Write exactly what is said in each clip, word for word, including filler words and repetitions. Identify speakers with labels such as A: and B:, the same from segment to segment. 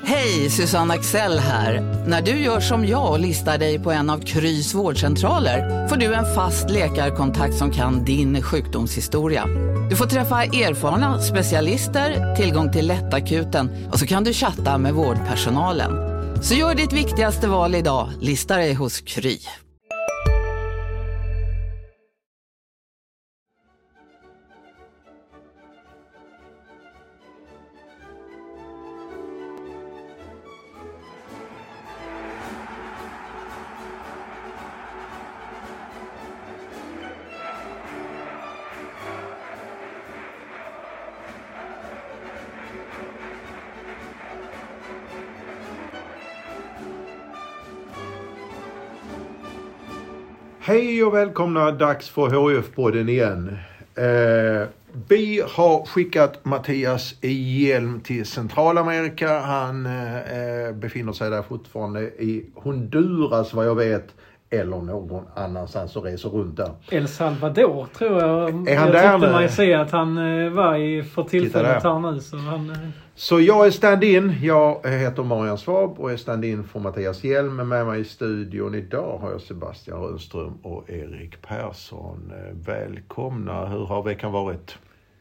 A: Hej, Susanne Axel här. När du gör som jag och listar dig på en av Krys vårdcentraler får du en fast läkarkontakt som kan din sjukdomshistoria. Du får träffa erfarna specialister, tillgång till lättakuten och så kan du chatta med vårdpersonalen. Så gör ditt viktigaste val idag, lista dig hos Kry.
B: Hej och välkomna, dags för H F-podden igen. Eh, vi har skickat Mattias Hjelm till Centralamerika. Han eh, befinner sig där fortfarande i Honduras vad jag vet. Eller någon annanstans och reser runt där.
C: El Salvador tror jag.
B: Är han
C: jag
B: där
C: tyckte
B: nu?
C: man se att han eh, var i för tillfället här nu. Så, han, eh...
B: så jag är stand-in. Jag heter Marian Svab och är stand-in för Mattias Hjelm. Med mig i studion idag har jag Sebastian Rönnström och Erik Persson. Välkomna. Hur har veckan varit?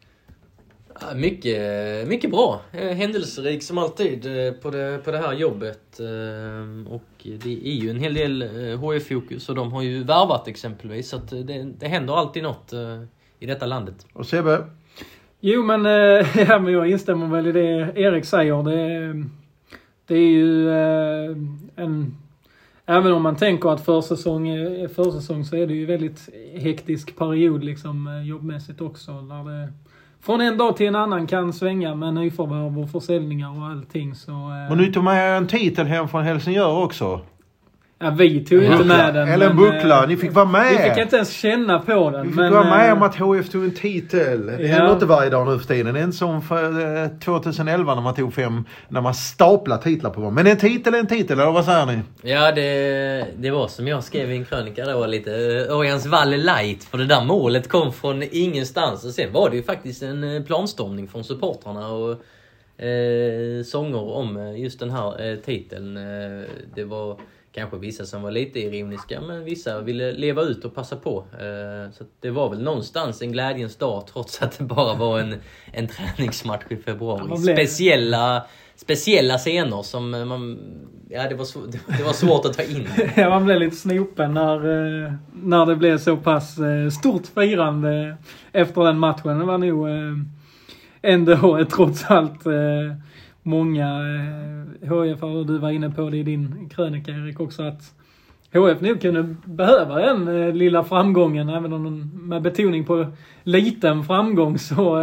D: Mycket, mycket bra. Händelserik som alltid på det, på det här jobbet. Och det är ju en hel del H F-fokus och de har ju värvat exempelvis. Så att det, det händer alltid något i detta landet.
B: Och Sebbe?
C: Jo men, ja, men jag instämmer väl i det Erik säger. Det, det är ju en... Även om man tänker att försäsong är försäsong så är det ju väldigt hektisk period liksom jobbmässigt också. När det från en dag till en annan kan svänga med nyförvärv och försäljningar och allting. Så, eh...
B: Men du tog med en titel hem från Helsingör också.
C: Ja, vi tog inte med den.
B: Eller en buckla, eh... ni fick vara med.
C: Vi fick inte ens känna på den.
B: Vi fick
C: men,
B: vara med
C: eh...
B: om att H F tog en titel. Det
C: ja.
B: händer inte varje dag nu för tiden. Det är inte som för eh, tjugoelva när man tog fem, när man staplar titlar på dem. Men en titel är en titel, eller vad säger ni?
D: Ja, det, det var som jag skrev i en krönika då, lite Örjans Valle light. För det där målet kom från ingenstans. Och sen var det ju faktiskt en planstormning från supportrarna och eh, sånger om just den här eh, titeln. Eh, det var kanske vissa som var lite ironiska, men vissa ville leva ut och passa på. Eh, så det var väl någonstans en glädjens dag trots att det bara var en, en träningsmatch i februari.
C: Ja, blev...
D: Speciella... Speciella scener som man... Ja, det var, svår, det var svårt att ta in.
C: Ja, man blev lite snopen när, när det blev så pass stort firande efter den matchen. Det var nog ändå trots allt många H F, och du var inne på det i din krönika Erik också, att H F nog kunde behöva den lilla framgången, även om de, med betoning på liten framgång så...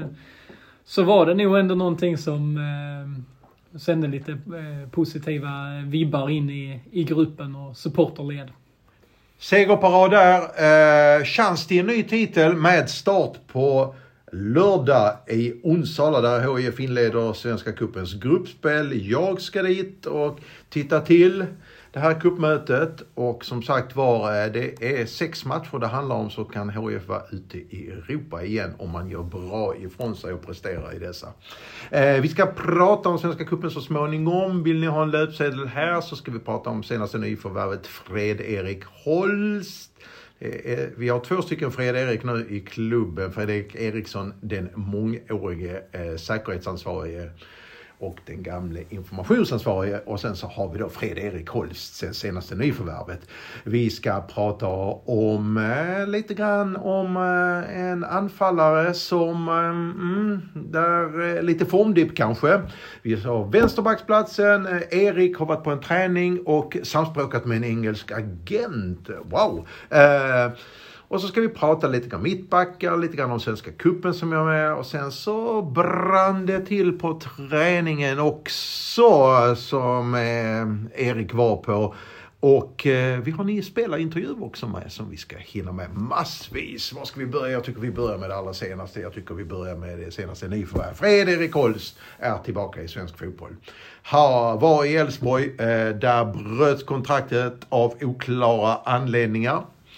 C: Så var det nog ändå någonting som eh, sände lite eh, positiva vibbar in i, i gruppen och supporterled.
B: Segerparad där. Eh, chans till en ny titel med start på lördag i Onsala där H I F inleder Svenska cupens gruppspel. Jag ska dit och titta till det här kuppmötet, och som sagt var det är sex matcher det handlar om, så kan H I F vara ute i Europa igen om man gör bra ifrån sig och presterar i dessa. Eh, vi ska prata om Svenska cupen så småningom. Vill ni ha en löpsedel här så ska vi prata om senaste nyförvärvet Fred-Erik Holst. Eh, vi har två stycken Fred-Erik nu i klubben. Fredrik Eriksson, den mångårige eh, säkerhetsansvarige och den gamla informationsansvarige, och sen så har vi då Fred-Erik Holst, senaste nyförvärvet. Vi ska prata om eh, lite grann om eh, en anfallare som eh, mm, där eh, lite formdipp kanske. Vi har vänsterbacksplatsen. Eh, Erik har varit på en träning och samspråkat med en engelsk agent. Wow! Eh, Och så ska vi prata lite grann mittbackar, lite grann om Svenska cupen som jag är med. Och sen så brann det till på träningen också som eh, Erik var på. Och eh, vi har nio spelarintervjuer också med som vi ska hinna med massvis. Var ska vi börja? Jag tycker vi börjar med det allra senaste. Jag tycker vi börjar med det senaste nyförvärv. Fred-Erik Holst är tillbaka i svensk fotboll. Ha, var i Elfsborg. Eh, där bröt kontraktet av oklara anledningar.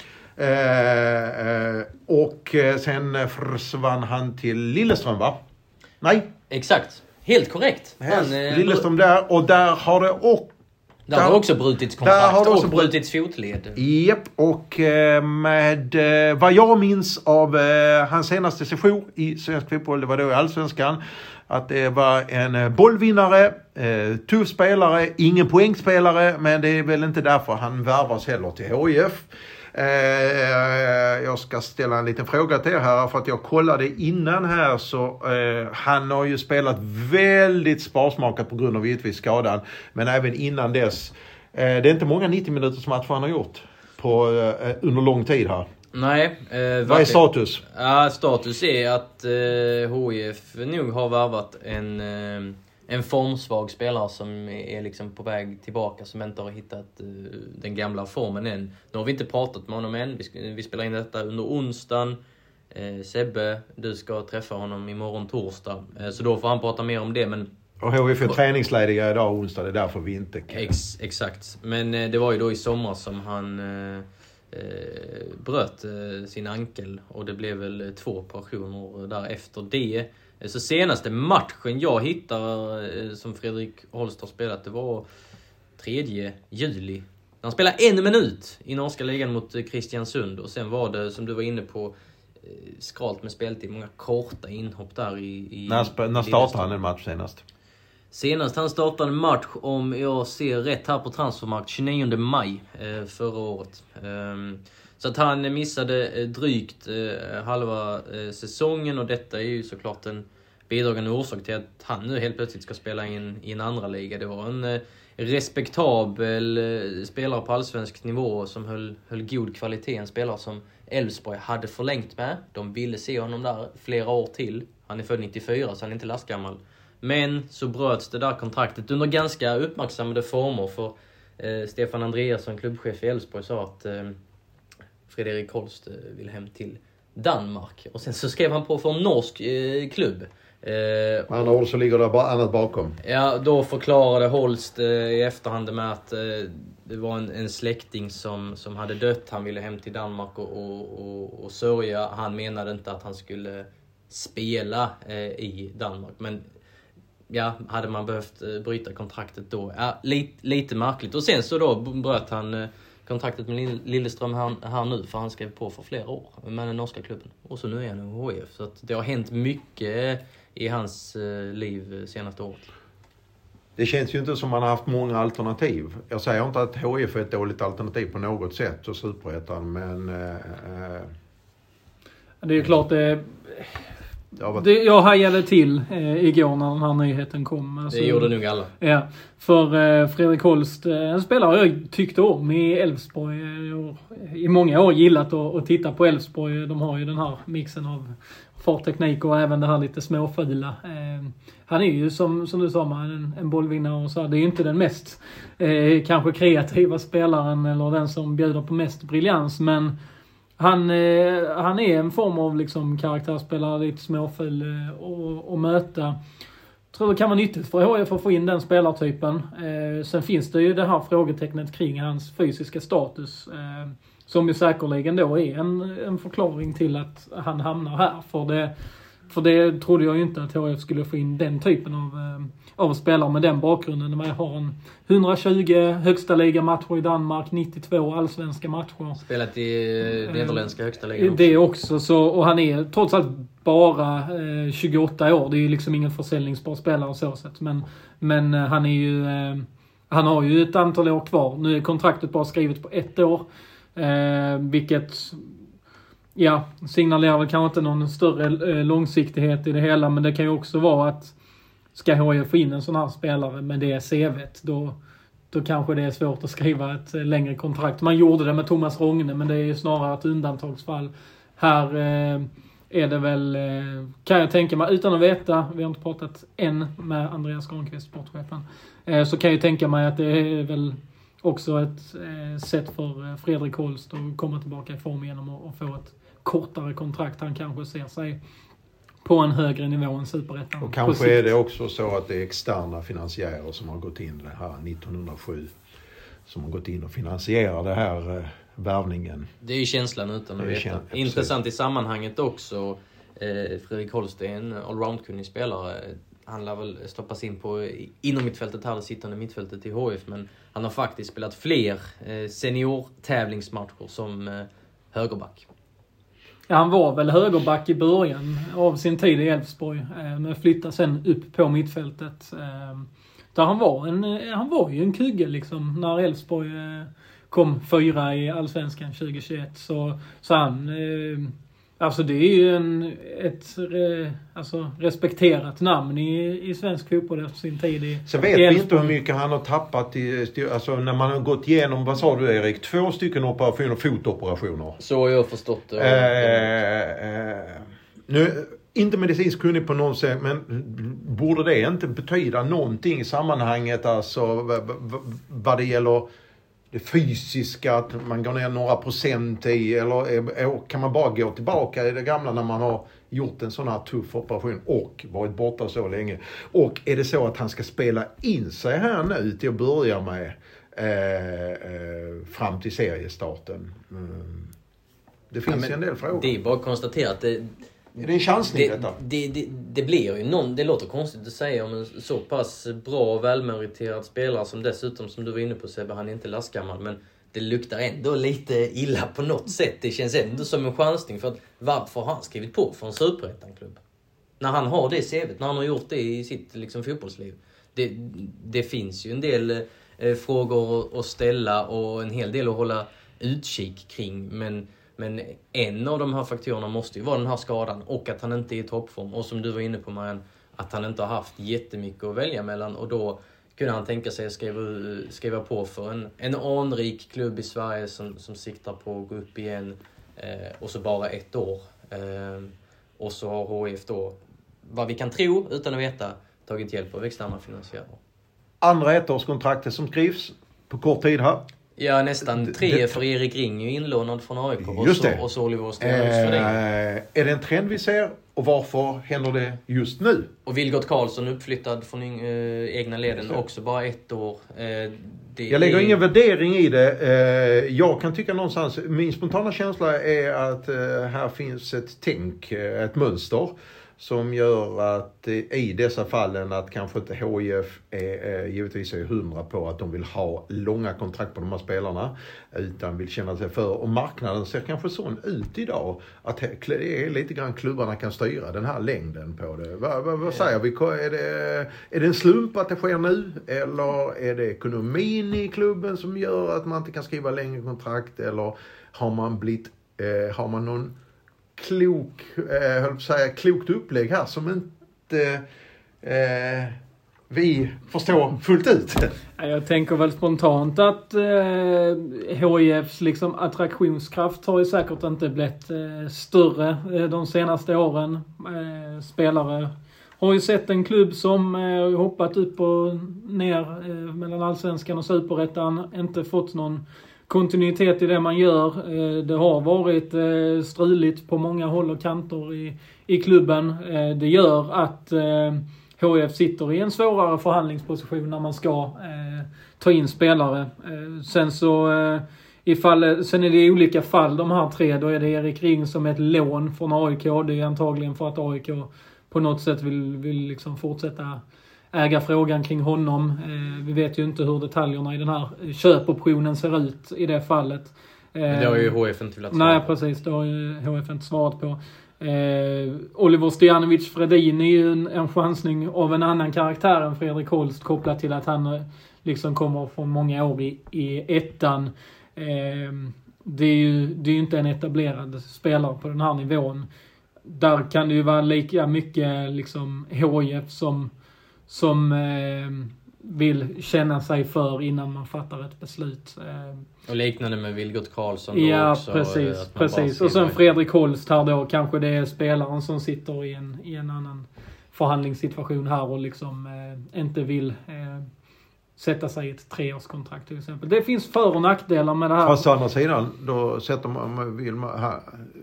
B: Eh, och sen försvann han till Lilleström, va? Nej?
D: Exakt. Helt korrekt.
B: Han,
D: eh,
B: Lilleström där. Och där har det också...
D: Där har det också brutits kontrakt
B: har det också
D: och brutits fotled.
B: Japp, och med vad jag minns av hans senaste session i svensk fotboll, det var då i Allsvenskan, att det var en bollvinnare, tuff spelare, ingen poängspelare, men det är väl inte därför han värvas heller till H I F. Jag ska ställa en liten fråga till er här, för att jag kollade innan här, så eh, han har ju spelat väldigt sparsmakat på grund av givetvis skadan, men även innan dess eh, det är inte många nittio minuters matcher han har gjort på, eh, under lång tid här.
D: Nej.
B: Eh, Vad är status?
D: Ja, status är att eh, H I F nog har värvat en eh, en formsvag spelare som är liksom på väg tillbaka, som inte har hittat uh, den gamla formen än. Nu har vi inte pratat med honom än. Vi, vi spelar in detta under onsdagen. Eh, Sebbe, du ska träffa honom imorgon torsdag. Eh, så då får han prata mer om det. Men...
B: Och H I F är träningslediga idag onsdag, det är därför vi inte kan.
D: Ex, exakt. Men eh, det var ju då i sommar som han eh, eh, bröt eh, sin ankel. Och det blev väl två operationer därefter det. Så senaste matchen jag hittar som Fredrik Holst har spelat, det var tredje juli. Han spelade en minut i norska ligan mot Kristiansund. Och sen var det, som du var inne på, skralt med speltid. Många korta inhopp där i... i
B: när när startade han en match senast?
D: Senast han startade en match, om jag ser rätt här på Transfermarkt, tjugonionde maj eh, förra året. Um, Så att han missade drygt eh, halva eh, säsongen, och detta är ju såklart en bidragande orsak till att han nu helt plötsligt ska spela in i en andra liga. Det var en eh, respektabel eh, spelare på allsvensk nivå som höll, höll god kvalitet. En spelare som Elfsborg hade förlängt med. De ville se honom där flera år till. Han är född nittiofyra, så han är inte lastgammal. Men så bröts det där kontraktet under ganska uppmärksammade former, för eh, Stefan Andreasson, klubbchef i Elfsborg, sa att eh, Fredrik Holst vill hem till Danmark. Och sen så skrev han på för en norsk eh, klubb. Eh,
B: andra ord så ligger det bara annat bakom.
D: Ja, då förklarade Holst eh, i efterhand med att eh, det var en, en släkting som, som hade dött. Han ville hem till Danmark och, och, och, och sörja. Han menade inte att han skulle spela eh, i Danmark. Men ja, hade man behövt eh, bryta kontraktet då? Ja, lite, lite märkligt. Och sen så då bröt han... Eh, kontraktet med Lilleström här, här nu, för han skrev på för flera år med den norska klubben. Och så nu är han i H I F. Så att det har hänt mycket i hans eh, liv senaste året.
B: Det känns ju inte som man har haft många alternativ. Jag säger inte att H I F är ett dåligt alternativ på något sätt och Superettan, men... Eh,
C: det är ju klart det...
B: Ja,
C: det jag hajade till eh, igår när den här nyheten kom. Alltså,
D: det gjorde nog alla.
C: Ja, för eh, Fredrik Holst, eh, en spelare jag tyckte om i Elfsborg. Eh, I många år gillat att, att titta på Elfsborg. De har ju den här mixen av fartteknik och även det här lite småfula. Eh, han är ju som, som du sa, man, en, en bollvinnare och så. Det är ju inte den mest eh, kanske kreativa spelaren eller den som bjuder på mest briljans, men Han, eh, han är en form av liksom karaktärsspelare, lite småfull eh, och, och möta. Jag tror det kan vara nyttigt för H I F att få in den spelartypen. Eh, sen finns det ju det här frågetecknet kring hans fysiska status. Eh, som ju säkerligen då är en, en förklaring till att han hamnar här. För det, för det trodde jag ju inte att H I F skulle få in den typen av, eh, av spelare med den bakgrunden. När man har en hundratjugo högsta ligamatcher i Danmark, nittiotvå allsvenska matcher.
D: Spelat i nederländska högsta ligan också.
C: Det också, så, och han är trots allt bara eh, tjugoåtta år. Det är ju liksom ingen försäljningsbar spelare så sätt. Men, men eh, han är ju eh, han har ju ett antal år kvar. Nu är kontraktet bara skrivet på ett år. Eh, vilket ja, signalerar väl kanske inte någon större eh, långsiktighet i det hela. Men det kan ju också vara att ska H I F få in en sån här spelare med det C V:t, då, då kanske det är svårt att skriva ett längre kontrakt. Man gjorde det med Thomas Rogne, men det är ju snarare ett undantagsfall. Här eh, är det väl, eh, kan jag tänka mig, utan att veta, vi har inte pratat än med Andreas Granqvist, sportchefen, eh, så kan jag tänka mig att det är väl också ett eh, sätt för Fredrik Holst att komma tillbaka i form genom att, att få ett kortare kontrakt. Han kanske ser sig på en högre nivå än Superettan.
B: Och kanske är det också så att det är externa finansiärer som har gått in det här nittonhundrasju. Som har gått in och finansierar det här eh, värvningen.
D: Det är ju känslan utan att veta.
B: Känslan,
D: intressant i sammanhanget också. Eh, Fredrik Holst är en allround-kunnig spelare. han lär väl stoppas in på inom mittfältet här, sittande mittfältet i H F, men han har faktiskt spelat fler eh, senior-tävlingsmatcher som eh, högerback.
C: Ja, han var väl högerback i början av sin tid i Elfsborg, eh, men flyttade sen upp på mittfältet. Eh, där han var en, han var ju en kugge liksom när Elfsborg eh, kom fyra i Allsvenskan tjugohundratjugoett, så, så han eh, alltså det är ju en, ett re, alltså respekterat namn i, i svensk fotboll efter sin tid i
B: Så vet vi inte hur mycket han har tappat i, alltså när man har gått igenom, vad sa du Erik, två stycken operationer, fotoperationer.
D: Så har jag förstått det.
B: Eh, eh, nu, inte medicinskt kunnig på någon sätt, men borde det inte betyda någonting i sammanhanget, alltså vad, vad det gäller det fysiska, att man går ner några procent i, eller kan man bara gå tillbaka i det gamla när man har gjort en sån här tuff operation och varit borta så länge? Och är det så att han ska spela in sig här nu till att börja med eh, eh, fram till seriestarten? Mm. Det finns ja, ju en del frågor.
D: Det är bara att konstatera att det,
B: är det en chansning
D: det,
B: detta?
D: Det, det, det blir ju någon, det låter konstigt att säga om en så pass bra och välmeriterad spelare som dessutom, som du var inne på Sebbe, han är inte lastgammal, men det luktar ändå lite illa på något sätt. Det känns ändå som en chansning, för att varför har han skrivit på för en superettan-klubb? När han har det C V:t, när han har gjort det i sitt liksom, fotbollsliv. Det, det finns ju en del eh, frågor att ställa och en hel del att hålla utkik kring, men Men en av de här faktorerna måste ju vara den här skadan och att han inte är i toppform. Och som du var inne på, Marianne, att han inte har haft jättemycket att välja mellan. Och då kunde han tänka sig att skriva, skriva på för en, en anrik klubb i Sverige som, som siktar på att gå upp igen. Eh, och så bara ett år. Eh, och så har H F då, vad vi kan tro utan att veta, tagit hjälp av externa finansiärer.
B: Andra ettårskontraktet som skrivs på kort tid här.
D: Ja, nästan tre det, för Erik Ring är ju inlånad från A I K och så, och så Oliver Stjernholm för det.
B: Eh, är det en trend vi ser och varför händer det just nu?
D: Och Vilgot Karlsson uppflyttad från äh, egna leden så. Också bara ett år. Eh, det
B: jag lägger
D: är...
B: ingen värdering i det. Eh, jag kan tycka någonstans, min spontana känsla är att eh, här finns ett tänk, ett mönster som gör att i dessa fallen att kanske inte H I F är, är givetvis är hundra på att de vill ha långa kontrakt på de här spelarna, utan vill känna sig för. Och marknaden ser kanske sån ut idag att det är lite grann klubbarna kan styra den här längden på det. Vad, vad, vad säger vi? Är det, är det en slump att det sker nu? Eller är det ekonomin i klubben som gör att man inte kan skriva längre kontrakt? Eller har man blivit, eh, har man någon klok, eh, höll på att säga, klokt upplägg här som inte eh, vi förstår fullt ut?
C: Jag tänker väl spontant att eh, H I Fs liksom attraktionskraft har ju säkert inte blivit eh, större eh, de senaste åren. Eh, spelare har ju sett en klubb som eh, hoppat upp och ner eh, mellan Allsvenskan och Superettan, inte fått någon kontinuitet i det man gör. Det har varit struligt på många håll och kanter i, i klubben. Det gör att H F sitter i en svårare förhandlingsposition när man ska eh, ta in spelare. Sen så ifall, sen är det i olika fall de här tre. Då är det Erik Ring som är ett lån från A I K. Det är antagligen för att A I K på något sätt vill, vill liksom fortsätta äga frågan kring honom. Eh, vi vet ju inte hur detaljerna i den här köpoptionen ser ut i det fallet. Eh,
D: Men det har ju H F inte velat svara
C: Nej, på. Precis. Det har ju H F inte svarat på. Eh, Oliver Stojanovic Fredin är ju en, en chansning av en annan karaktär än Fredrik Holst, kopplat till att han liksom kommer från många år i, i ettan. Eh, det är ju det är ju inte en etablerad spelare på den här nivån. Där kan det ju vara lika mycket liksom H I F som som eh, vill känna sig för innan man fattar ett beslut. Eh.
D: Och liknande med Vilgot Karlsson då
C: ja,
D: också.
C: precis. precis. Och sen Fredrik Holst här då, kanske det är spelaren som sitter i en, i en annan förhandlingssituation här och liksom eh, inte vill eh, sätta sig i ett treårskontrakt till exempel. Det finns för- och nackdelar med det här.
B: Fast å andra sidan, då sätter man, vill man här,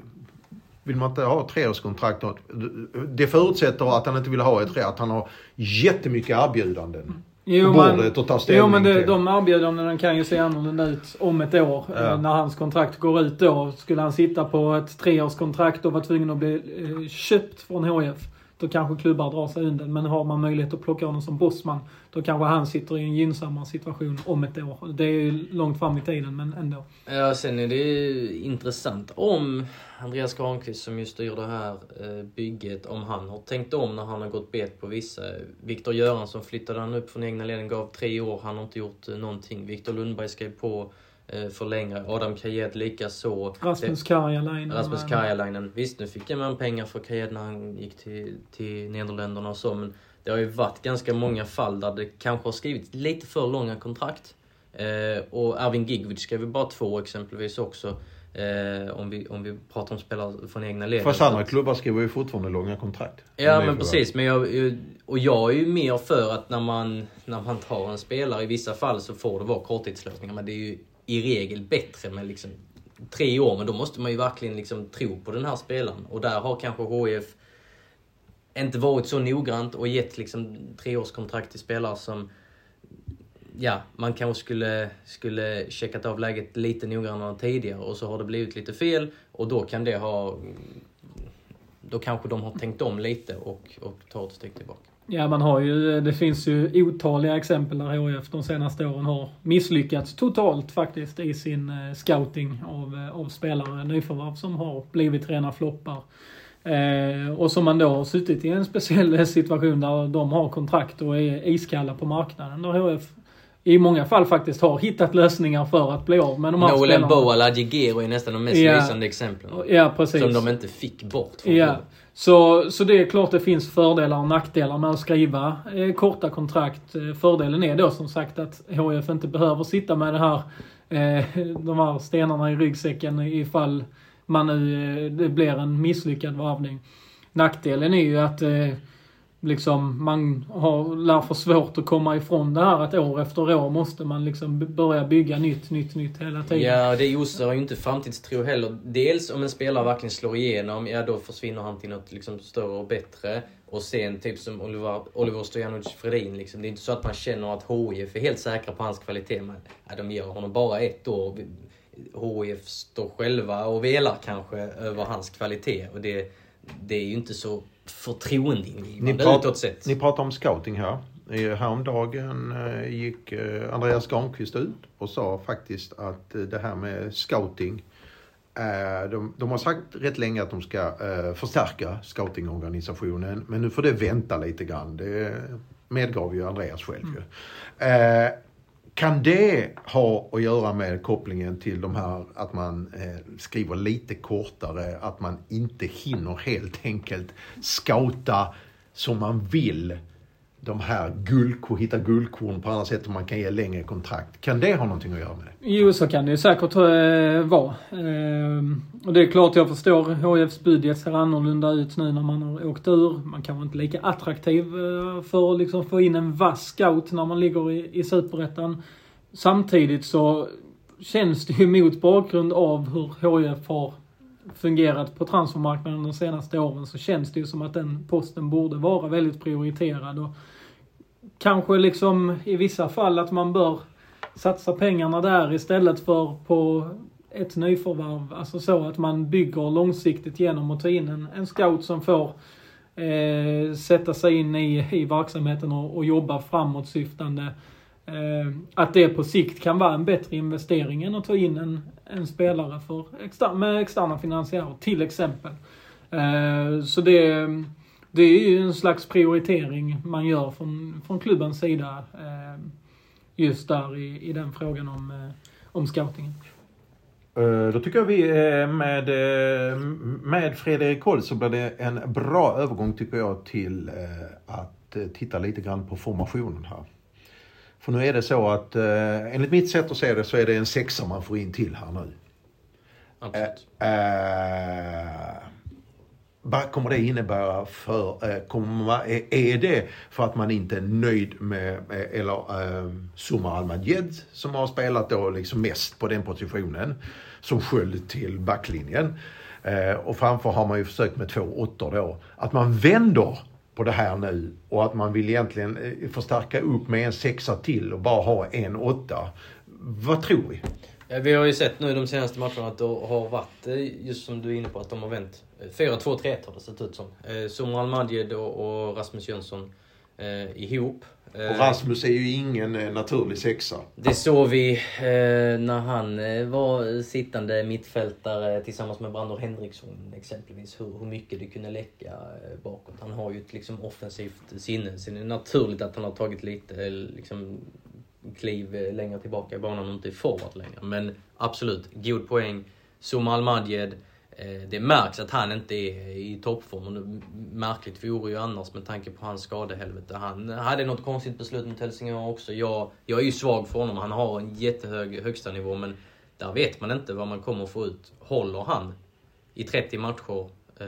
B: vill man inte ha ett treårskontrakt, det förutsätter att han inte vill ha ett tre, att han har jättemycket erbjudanden
C: jo,
B: på bordet och ta ställning
C: jo, men det,
B: till.
C: De erbjudanden kan ju se annorlunda ut om ett år. Ja. När hans kontrakt går ut då, skulle han sitta på ett treårskontrakt och vara tvungen att bli eh, köpt från H F då kanske klubbar drar sig undan. Men har man möjlighet att plocka honom som bossman, då kanske han sitter i en gynnsammare situation om ett år. Det är ju långt fram i tiden, men ändå.
D: Ja, sen är det intressant om Andreas Granqvist som just styr det här bygget, om han har tänkt om när han har gått bet på vissa. Viktor Göransson flyttade han upp från egna leden, gav tre år, han har inte gjort någonting. Viktor Lundberg skrev på för längre. Adam Kajet lika så.
C: Rasmus Karjalainen.
D: Rasmus Karjalainen. Visst, nu fick man pengar för Kajet när han gick till, till Nederländerna och så, men det har ju varit ganska många fall där det kanske har skrivit lite för långa kontrakt. Eh, och Ervin Gigwitz skrev vi bara två exempelvis också. Eh, om, vi, om vi pratar om spelare från egna led.
B: Fast andra klubbar skriver ju fortfarande långa kontrakt.
D: Ja, men precis. Men jag, och jag är ju mer för att när man, när man tar en spelare, i vissa fall så får det vara korttidslösningar. Men det är ju i regel bättre med liksom tre år. Men då måste man ju verkligen liksom tro på den här spelaren. Och där har kanske H I F inte varit så noggrant och gett liksom treårskontrakt till spelare som, ja, man kanske skulle, skulle checkat av läget lite noggrannare tidigare, och så har det blivit lite fel, och då kan det ha, då kanske de har tänkt om lite och, och tar ett steg tillbaka.
C: Ja, man har ju, det finns ju otaliga exempel där H I F de senaste åren har misslyckats totalt faktiskt i sin scouting av, av spelare, nyförvärv som har blivit rena floppar. Eh, och som man då har suttit i en speciell situation där de har kontrakt och är iskalla på marknaden, där H F i många fall faktiskt har hittat lösningar för att bli av med de här
D: Nolan
C: spelarna.
D: Boal Adjegero är nästan de mest
C: ja.
D: lysande exemplen.
C: Ja, precis.
D: Som de inte fick bort från
C: ja. Så, så det är klart det finns fördelar och nackdelar med att skriva eh, korta kontrakt. Fördelen är då som sagt att H F inte behöver sitta med det här, eh, de här stenarna i ryggsäcken ifall man nu, det blir en misslyckad varvning. Nackdelen är ju att eh, liksom man har lär för svårt att komma ifrån det här, att år efter år måste man liksom börja bygga nytt, nytt, nytt hela tiden.
D: Ja, det osar ju inte framtidstro heller. Dels om en spelare verkligen slår igenom, ja då försvinner han till något liksom större och bättre. Och sen typ som Oliver, Oliver Stojanovic Fredin, liksom. Det är inte så att man känner att H I F är helt säkra på hans kvalitet. Men ja, de ger honom bara ett år. H I F står själva och velar kanske över hans kvalitet, och det, det är ju inte så förtroendeingivande utåt sett.
B: Ni pratar om scouting här. Häromdagen gick Andreas Granqvist ut och sa faktiskt att det här med scouting, de, de har sagt rätt länge att de ska förstärka scoutingorganisationen, men nu får det vänta lite grann. Det medgav ju Andreas själv ju. Mm. Kan det ha att göra med kopplingen till de här, att man eh, skriver lite kortare, att man inte hinner helt enkelt scouta som man vill, de här guldkorn, hitta guldkorn på andra sätt, om man kan ge längre kontrakt? Kan det ha någonting att göra med det?
C: Jo, så kan det ju säkert eh, vara. Eh, och det är klart, jag förstår, H I Fs budget ser annorlunda ut nu när man har åkt ur. Man kan vara inte lika attraktiv eh, för att liksom få in en vass scout när man ligger i, i Superettan. Samtidigt så känns det ju mot bakgrund av hur H I F har fungerat på transfermarknaden de senaste åren, så känns det ju som att den posten borde vara väldigt prioriterad, och kanske liksom i vissa fall att man bör satsa pengarna där istället för på ett nyförvärv. Alltså så att man bygger långsiktigt genom att ta in en, en scout som får eh, sätta sig in i, i verksamheten och, och jobba framåtsyftande. Eh, att det på sikt kan vara en bättre investering än att ta in en, en spelare för exter- med externa finansiärer till exempel. Eh, så det, det är ju en slags prioritering man gör från, från klubbens sida eh, just där i, i den frågan om, eh, om scoutingen.
B: Då tycker jag vi med, med Fredrik Koll så blir det en bra övergång, tycker jag, till att titta lite grann på formationen här. För nu är det så att enligt mitt sätt att se det så är det en sexa man får in till här nu.
D: Absolut.
B: Äh, vad kommer det innebära för, kommer, är det för att man inte är nöjd med, eller äh, Sumar Almadjed som har spelat då liksom mest på den positionen som sköld till backlinjen, äh, och framför har man ju försökt med två åttor då, att man vänder på det här nu och att man vill egentligen förstärka upp med en sexa till och bara ha en åtta. Vad tror vi?
D: Ja, vi har ju sett nu de senaste matcherna att det har varit, just som du är inne på, att de har vänt. fyra två tre ett har det sett ut som. Somar Al-Madjed och, och Rasmus Jönsson eh, ihop.
B: Och Rasmus är ju ingen eh, naturlig sexa.
D: Det såg vi eh, när han eh, var sittande mittfältare tillsammans med Brandor Henriksson exempelvis. Hur, hur mycket det kunde läcka eh, bakåt. Han har ju ett liksom, offensivt sinne. Så det är naturligt att han har tagit lite liksom, kliv eh, längre tillbaka i banan och inte är forward längre. Men absolut, god poäng. Somar Al-Madjed. Det märks att han inte är i toppform. Och det märkligt vore ju annars med tanke på hans skadehelvete. Han hade något konstigt beslut mot Helsingör också. Jag, jag är ju svag för honom. Han har en jättehög högsta nivå. Men där vet man inte vad man kommer få ut. Håller han i trettio matcher?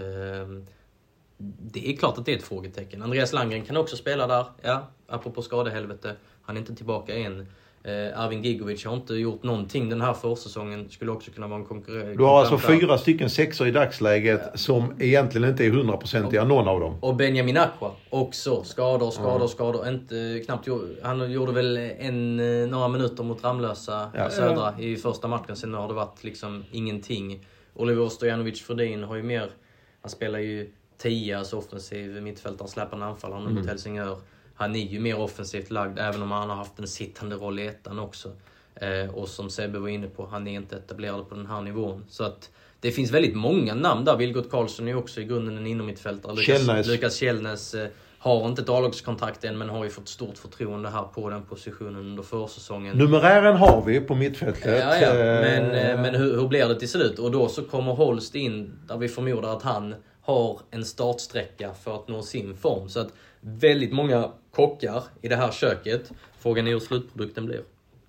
D: Det är klart att det är ett frågetecken. Andreas Landgren kan också spela där. Ja, apropå skadehelvete. Han är inte tillbaka än. Eh, Arvin Gigovic har inte gjort någonting den här försäsongen. Skulle också kunna vara en konkurrent.
B: Du har alltså fyra stycken sexor i dagsläget ja. Som egentligen inte är hundra procent i någon av dem.
D: Och Benjamin Aqua också. Skador, skador, mm. skador. Inte, knappt, han gjorde väl en, några minuter mot Ramlösa ja. Södra i första matchen. Sen har det varit liksom ingenting. Oliver Stojanovic Fredin har ju mer. Han spelar ju tio, alltså offensiv mittfältare, släpande anfallare mm. mot Helsingör. Han är ju mer offensivt lagd, även om han har haft en sittande roll i ettan också. Eh, och som Sebbe var inne på, han är inte etablerad på den här nivån. Så att det finns väldigt många namn där. Vilgot Karlsson är också i grunden en inommittfältare. Lukas, Lukas Källnäs eh, har inte ett A-lagskontrakt än, men har ju fått stort förtroende här på den positionen under försäsongen.
B: Numerären har vi på mittfältet.
D: Ja, ja. Men, eh, men hur, hur blir det till slut? Och då så kommer Holst in, där vi förmodar att han har en startsträcka för att nå sin form. Så att väldigt många kockar i det här köket. Frågan är hur slutprodukten blir.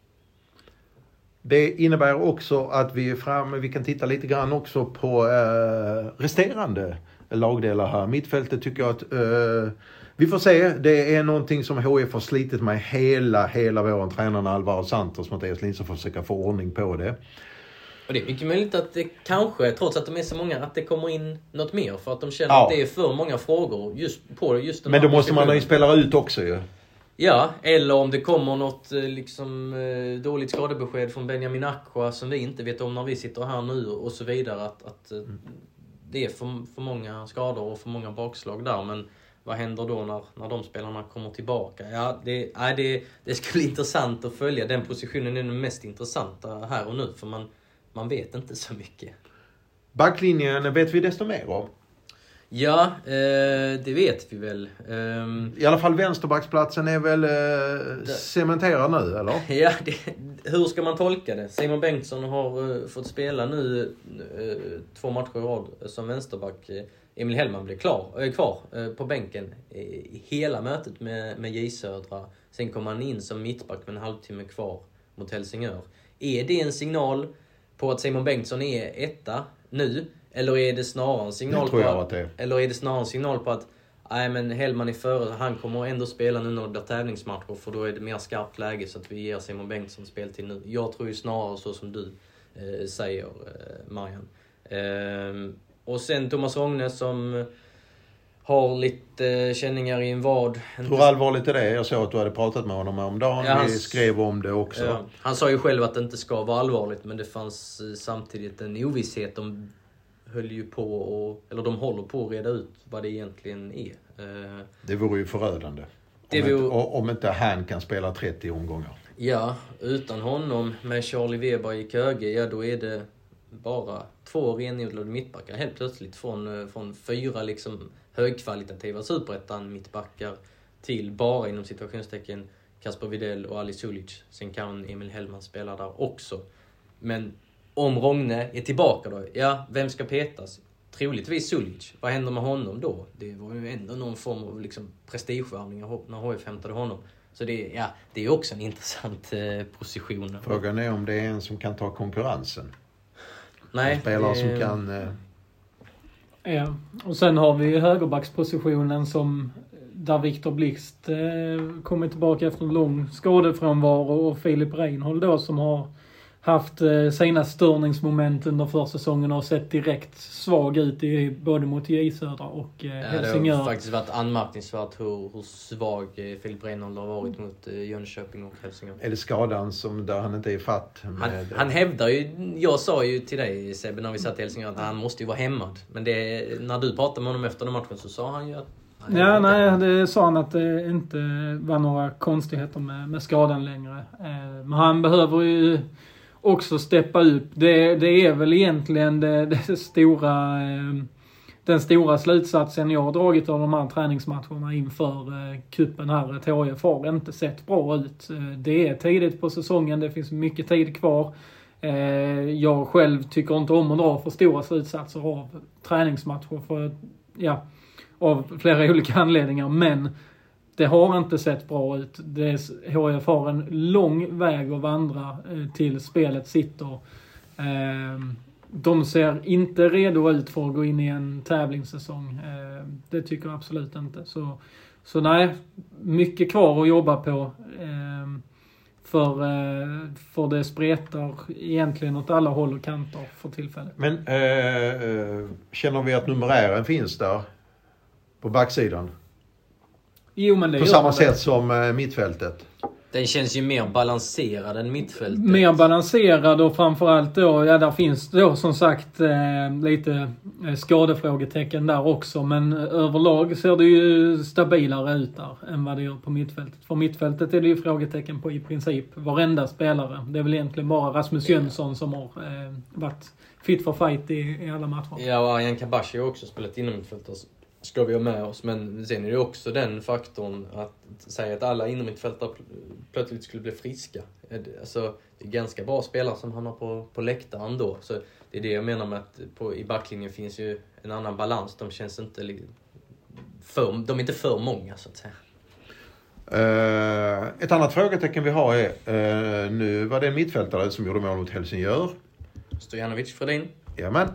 B: Det innebär också att vi är framme, vi kan titta lite grann också på eh, resterande lagdelar här. Mittfältet tycker jag att eh, vi får se. Det är någonting som H F har slitit med hela, hela våren. Tränarna Alvaro Santos, Mattias Lindström får försöka få ordning på det.
D: Och det är mycket möjligt att det kanske, trots att de är så många, att det kommer in något mer. För att de känner
B: ja.
D: Att det är för många frågor just på just den.
B: Men då måste man ju spela ut också ju.
D: Ja, eller om det kommer något liksom, dåligt skadebesked från Benjamin Aqua som vi inte vet om när vi sitter här nu och så vidare. Att, att mm. det är för, för många skador och för många bakslag där. Men vad händer då när, när de spelarna kommer tillbaka? Ja, det, nej, det, det skulle vara intressant att följa. Den positionen är den mest intressanta här och nu. För man, man vet inte så mycket.
B: Backlinjen vet vi desto mer om.
D: Ja, eh, det vet vi väl. Um,
B: I alla fall vänsterbacksplatsen är väl eh, cementerad nu, eller?
D: Ja, det, hur ska man tolka det? Simon Bengtsson har uh, fått spela nu uh, två matcher i rad som vänsterback. Emil Hellman blev klar, äh, kvar uh, på bänken i hela mötet med, med J Södra. Sen kom han in som mittback med en halvtimme kvar mot Helsingör. Är det en signal på att Simon Bengtsson är etta nu? Eller är det snarare en signal på att, att eller är det snarare en signal på att nej, men Hellman är före, han kommer ändå spela nu när det blir tävlingsmatcher, för då är det mer skarpt läge så att vi ger Simon Bengtsson spel till nu. Jag tror ju snarare så som du eh, säger, eh, Marian. Eh, och sen Thomas Rogne som har lite känningar i en vad.
B: Hur allvarligt är det? Jag såg att du hade pratat med honom om dagen. Ja, vi skrev om det också.
D: Ja, han sa ju själv att det inte ska vara allvarligt, men det fanns samtidigt en ovisshet om höll ju på och, eller de håller på att reda ut vad det egentligen är.
B: Det vore ju förödande.
D: Det
B: om,
D: vore...
B: inte, om inte han kan spela trettio omgångar.
D: Ja, utan honom med Charlie Weber i Köge, ja då är det bara två renodlade mittbackar helt plötsligt från, från fyra liksom högkvalitativa superettan mittbackar till bara inom situationstecken Kasper Widell och Ali Sulic. Sen kan Emil Hellman spela där också. Men om Rogne är tillbaka då, ja, vem ska petas? Troligtvis Sulic. Vad händer med honom då? Det var ju ändå någon form av liksom prestigevärvning när H F hämtade honom. Så det, ja, det är också en intressant eh, position.
B: Frågan är om det är en som kan ta konkurrensen.
D: Nej.
B: En spelare
D: det...
B: som kan... Eh...
C: Ja, och sen har vi högerbackspositionen som där Viktor Blixt eh, kommer tillbaka efter en lång skadefrånvaro och Filip Reinhold då som har haft eh, sina störningsmoment under försäsongen och sett direkt svag ut i, både mot J Södra och eh,
D: ja,
C: Helsingör.
D: Det har faktiskt varit anmärkningsvärt hur, hur svag eh, Filip Reinhold har varit mot eh, Jönköping och Helsingör.
B: Är det skadan som där han inte är fatt? Med...
D: Han, han hävdar ju, jag sa ju till dig Sebbe när vi satt i Helsingör att han måste ju vara hämmad. Men det, när du pratade med honom efter den matchen så sa han ju att
C: Ja, nej, det sa han att det inte var några konstigheter med, med skadan längre. Eh, men han behöver ju också steppa upp. Det, det är väl egentligen det, det stora, eh, den stora slutsatsen jag har dragit av de här träningsmatcherna inför eh, kuppen här. Att H F har inte sett bra ut. Eh, det är tidigt på säsongen, det finns mycket tid kvar. Eh, jag själv tycker inte om att dra för stora slutsatser av träningsmatcher för, ja, av flera olika anledningar, men det har inte sett bra ut. Det, H F har en lång väg att vandra eh, till spelet sitter. Eh, de ser inte redo ut för att gå in i en tävlingssäsong. Eh, det tycker jag absolut inte. Så, så nej, mycket kvar att jobba på. Eh, för, eh, för det spretar egentligen åt alla håll och kanter för tillfället.
B: Men eh, känner vi att numerären finns där? På backsidan.
C: Jo, men det
B: på
C: gör
B: samma
C: det.
B: sätt som eh, mittfältet.
D: Den känns ju mer balanserad än mittfältet.
C: Mer balanserad och framförallt då, ja där finns då som sagt eh, lite eh, skadefrågetecken där också. Men överlag ser det ju stabilare ut där än vad det gör på mittfältet. För mittfältet är det ju frågetecken på i princip varenda spelare. Det är väl egentligen bara Rasmus Jönsson som har eh, varit fit for fight i, i alla matcher.
D: Ja, och Arjan Kabashi har också spelat inom mittfältet. Ska vi ha med oss, men sen är det också den faktorn att säga att alla inom mittfältare plötsligt skulle bli friska. Alltså, det är ganska bra spelare som hamnar på, på läktaren då. Så det är det jag menar med att på, i backlinjen finns ju en annan balans. De känns inte för, de är inte för många så att säga.
B: Uh, ett annat frågetecken vi har är, uh, nu var det en mittfältare som gjorde mål mot Helsingör.
D: Stojanovic Fredin.
B: Jajamän.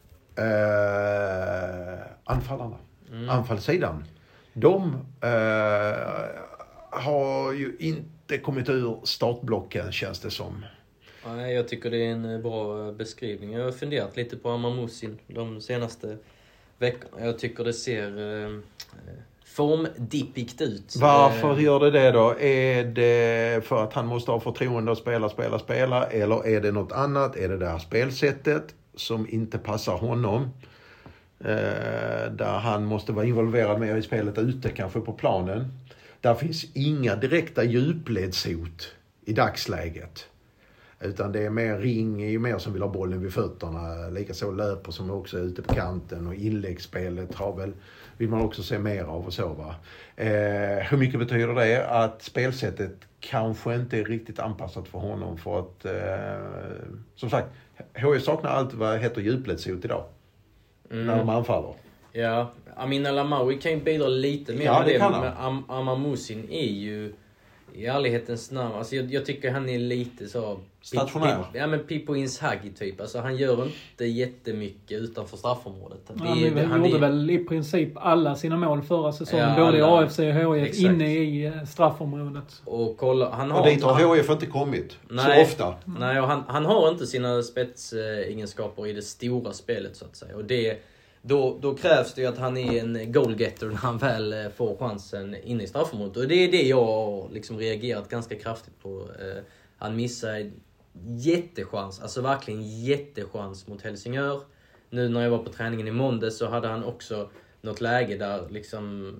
B: Uh, anfallarna. Mm. Anfallssidan. De uh, har ju inte kommit ur startblocken, känns det som.
D: Nej, jag tycker det är en bra beskrivning. Jag har funderat lite på Amar Musin de senaste veckorna. Jag tycker det ser uh, formdippigt ut.
B: Varför gör det det då? Är det för att han måste ha förtroende att spela, spela, spela? Eller är det något annat? Är det det här spelsättet som inte passar honom? Eh, där han måste vara involverad mer i spelet ute, kanske på planen. Där finns inga direkta djupledshot i dagsläget. Utan det är mer Ring, är ju mer som vill ha bollen vid fötterna. Likaså Löper som också är ute på kanten. Och inläggsspelet har väl, vill man också se mer av och så va. Eh, hur mycket betyder det? Att spelsättet kanske inte är riktigt anpassat för honom. För att, eh, som sagt, H F saknar allt vad heter djupledshot idag. Mm. När de anfaller.
D: Ja, Amin Alamawi kan ju bidra lite mer
B: ja,
D: med
B: det.
D: det.
B: Kan
D: men Am- Amar Musin är ju i ärlighetens namn. Alltså jag, jag tycker han är lite så...
B: Stationär.
D: Pip, ja, men Pippo Inzaghi typ. Alltså han gör inte jättemycket utanför straffområdet.
C: Ja, det, han, han gjorde är... väl i princip alla sina mål förra säsongen.
D: Ja,
C: både i
D: alla,
C: A F C och H F exakt. Inne i straffområdet.
D: Och, kolla, han har,
B: och dit har
D: han,
B: H F inte kommit
D: nej,
B: så ofta.
D: Nej, och han, han har inte sina spetsegenskaper i det stora spelet så att säga. Och det... Då, då krävs det ju att han är en goalgetter när han väl får chansen in i straffområdet. Och det är det jag har liksom reagerat ganska kraftigt på. Eh, han missar jättechans, alltså verkligen jättechans mot Helsingör. Nu när jag var på träningen i måndag så hade han också något läge där liksom...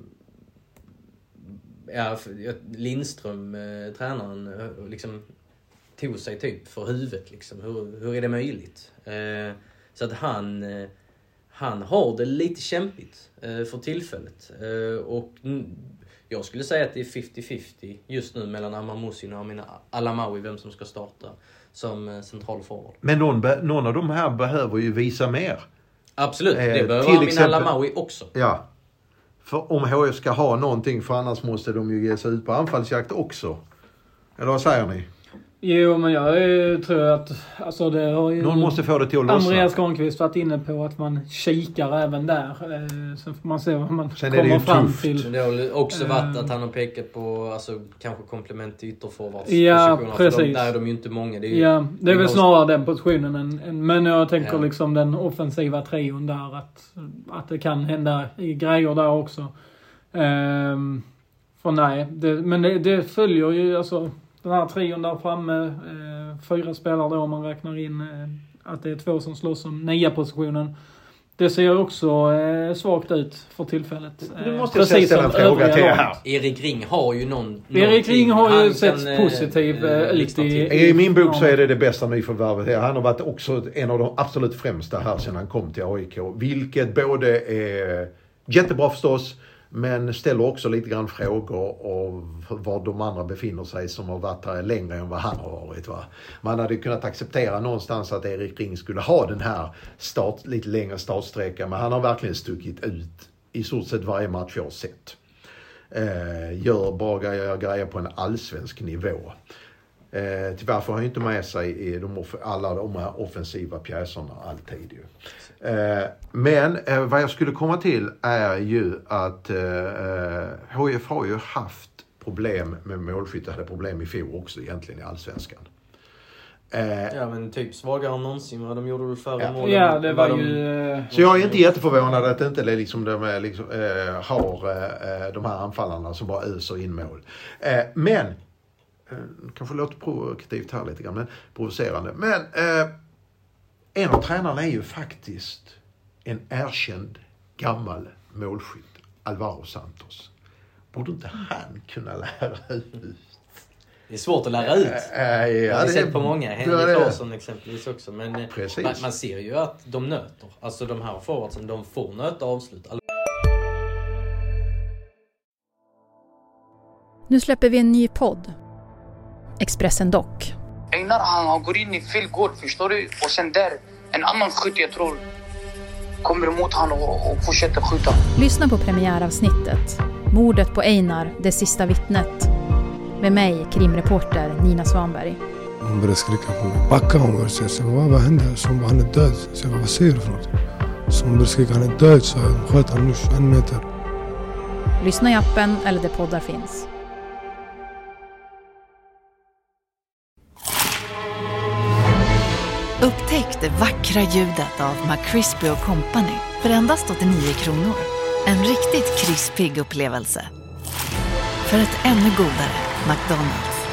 D: Ja, Lindström, eh, tränaren, liksom tog sig typ för huvudet. Liksom. Hur, hur är det möjligt? Eh, så att han... Eh, Han har det lite kämpigt eh, för tillfället. Eh, och n- jag skulle säga att det är fifty-fifty just nu mellan Amar Musin och Amin Alamawi, vem som ska starta som eh, central forward.
B: Men någon, be- någon av de här behöver ju visa mer.
D: Absolut,
B: eh,
D: det behöver Amin exempel, Alamawi också.
B: Ja, för om H F ska ha någonting, för annars måste de ju ge sig ut på anfallsjakt också. Eller vad säger ni?
C: Jo, men jag tror att alltså det har ju
B: någon måste få det till att lossna.
C: Andreas Granqvist varit inne på att man kikar även där. Sen får man se vad man
B: Sen
C: kommer fram
B: tufft.
C: till.
D: Men det har också varit att han har pekat på alltså, kanske komplement till ytterforwards.
C: Ja, precis.
D: De, där är de ju inte många. Det är,
C: ja, det är väl
D: måste...
C: snarare den positionen. Än, än, men jag tänker
D: ja.
C: liksom den offensiva trion där. Att, att det kan hända i grejer där också. Ehm, för nej, det, men det, det följer ju alltså den här trion där framme. Eh, fyra spelare då om man räknar in eh, att det är två som slåss om nia positionen. Det ser också eh, svagt ut för tillfället. Eh,
B: nu måste jag ställa en fråga till er här.
D: Erik Ring har ju någon...
C: Erik Ring har ju sett
D: kan,
C: positiv
D: eh,
C: ut i,
B: i... I min bok så är det det bästa nyförvärvet. Han har varit också en av de absolut främsta här sedan han kom till A I K. Vilket både är jättebra förstås, men ställer också lite grann frågor om var de andra befinner sig som har varit här längre än vad han har varit. Va? Man hade kunnat acceptera någonstans att Erik Ring skulle ha den här start, lite längre startsträckan, men han har verkligen stuckit ut i stort sett varje match jag har sett. Eh, gör bara grejer, grejer på en allsvensk nivå. Eh, tyvärr får han ju inte med sig i de off- alla de här offensiva pjäserna alltid ju. Eh, men eh, vad jag skulle komma till är ju att eh, H I F har ju haft problem med målskytte, hade problem i fjol också egentligen i allsvenskan.
D: Eh, ja men typ svagare än någonsin vad de gjorde väl förra
C: ja.
D: målen.
C: Ja, det var
D: de...
C: ju...
B: Så jag är inte jätteförvånad att inte liksom de är liksom, eh, har eh, de här anfallarna som bara öser in mål. Eh, men kanske låter provokativt här lite grann, men provocerande. Men eh, en av tränarna är ju faktiskt en erkänd gammal målskytt, Alvaro Santos. Borde inte han kunna lära ut?
D: Det är svårt att lära ut.
B: Äh, äh, ja,
D: jag har
B: det
D: sett
B: är,
D: på många. Henrik Larsson exempelvis också. Men man, man ser ju att de nöter. Alltså de här forwardsen, de får nöta avslut.
E: Nu släpper vi en ny podd. Expressen Dock.
F: Einar han går in i fel gård, förstår du? Och sen där, en annan skytt jag tror kommer emot han och, och fortsätter skjuta.
E: Lyssna på premiäravsnittet. Mordet på Einar, det sista vittnet. Med mig, krimreporter Nina Svanberg.
G: Hon började skrika på mig. Backa hon började säga. Så vad, vad hände? Så hon bara, han är död. Så jag bara, vad säger du för något? Så hon började skrika, han är död. Så jag sköt han nu en meter.
E: Lyssna i appen eller där poddar finns.
H: Upptäck det vackra ljudet av McCrispy och Company för endast åttionio kronor. En riktigt krispig upplevelse. För ett ännu godare McDonald's.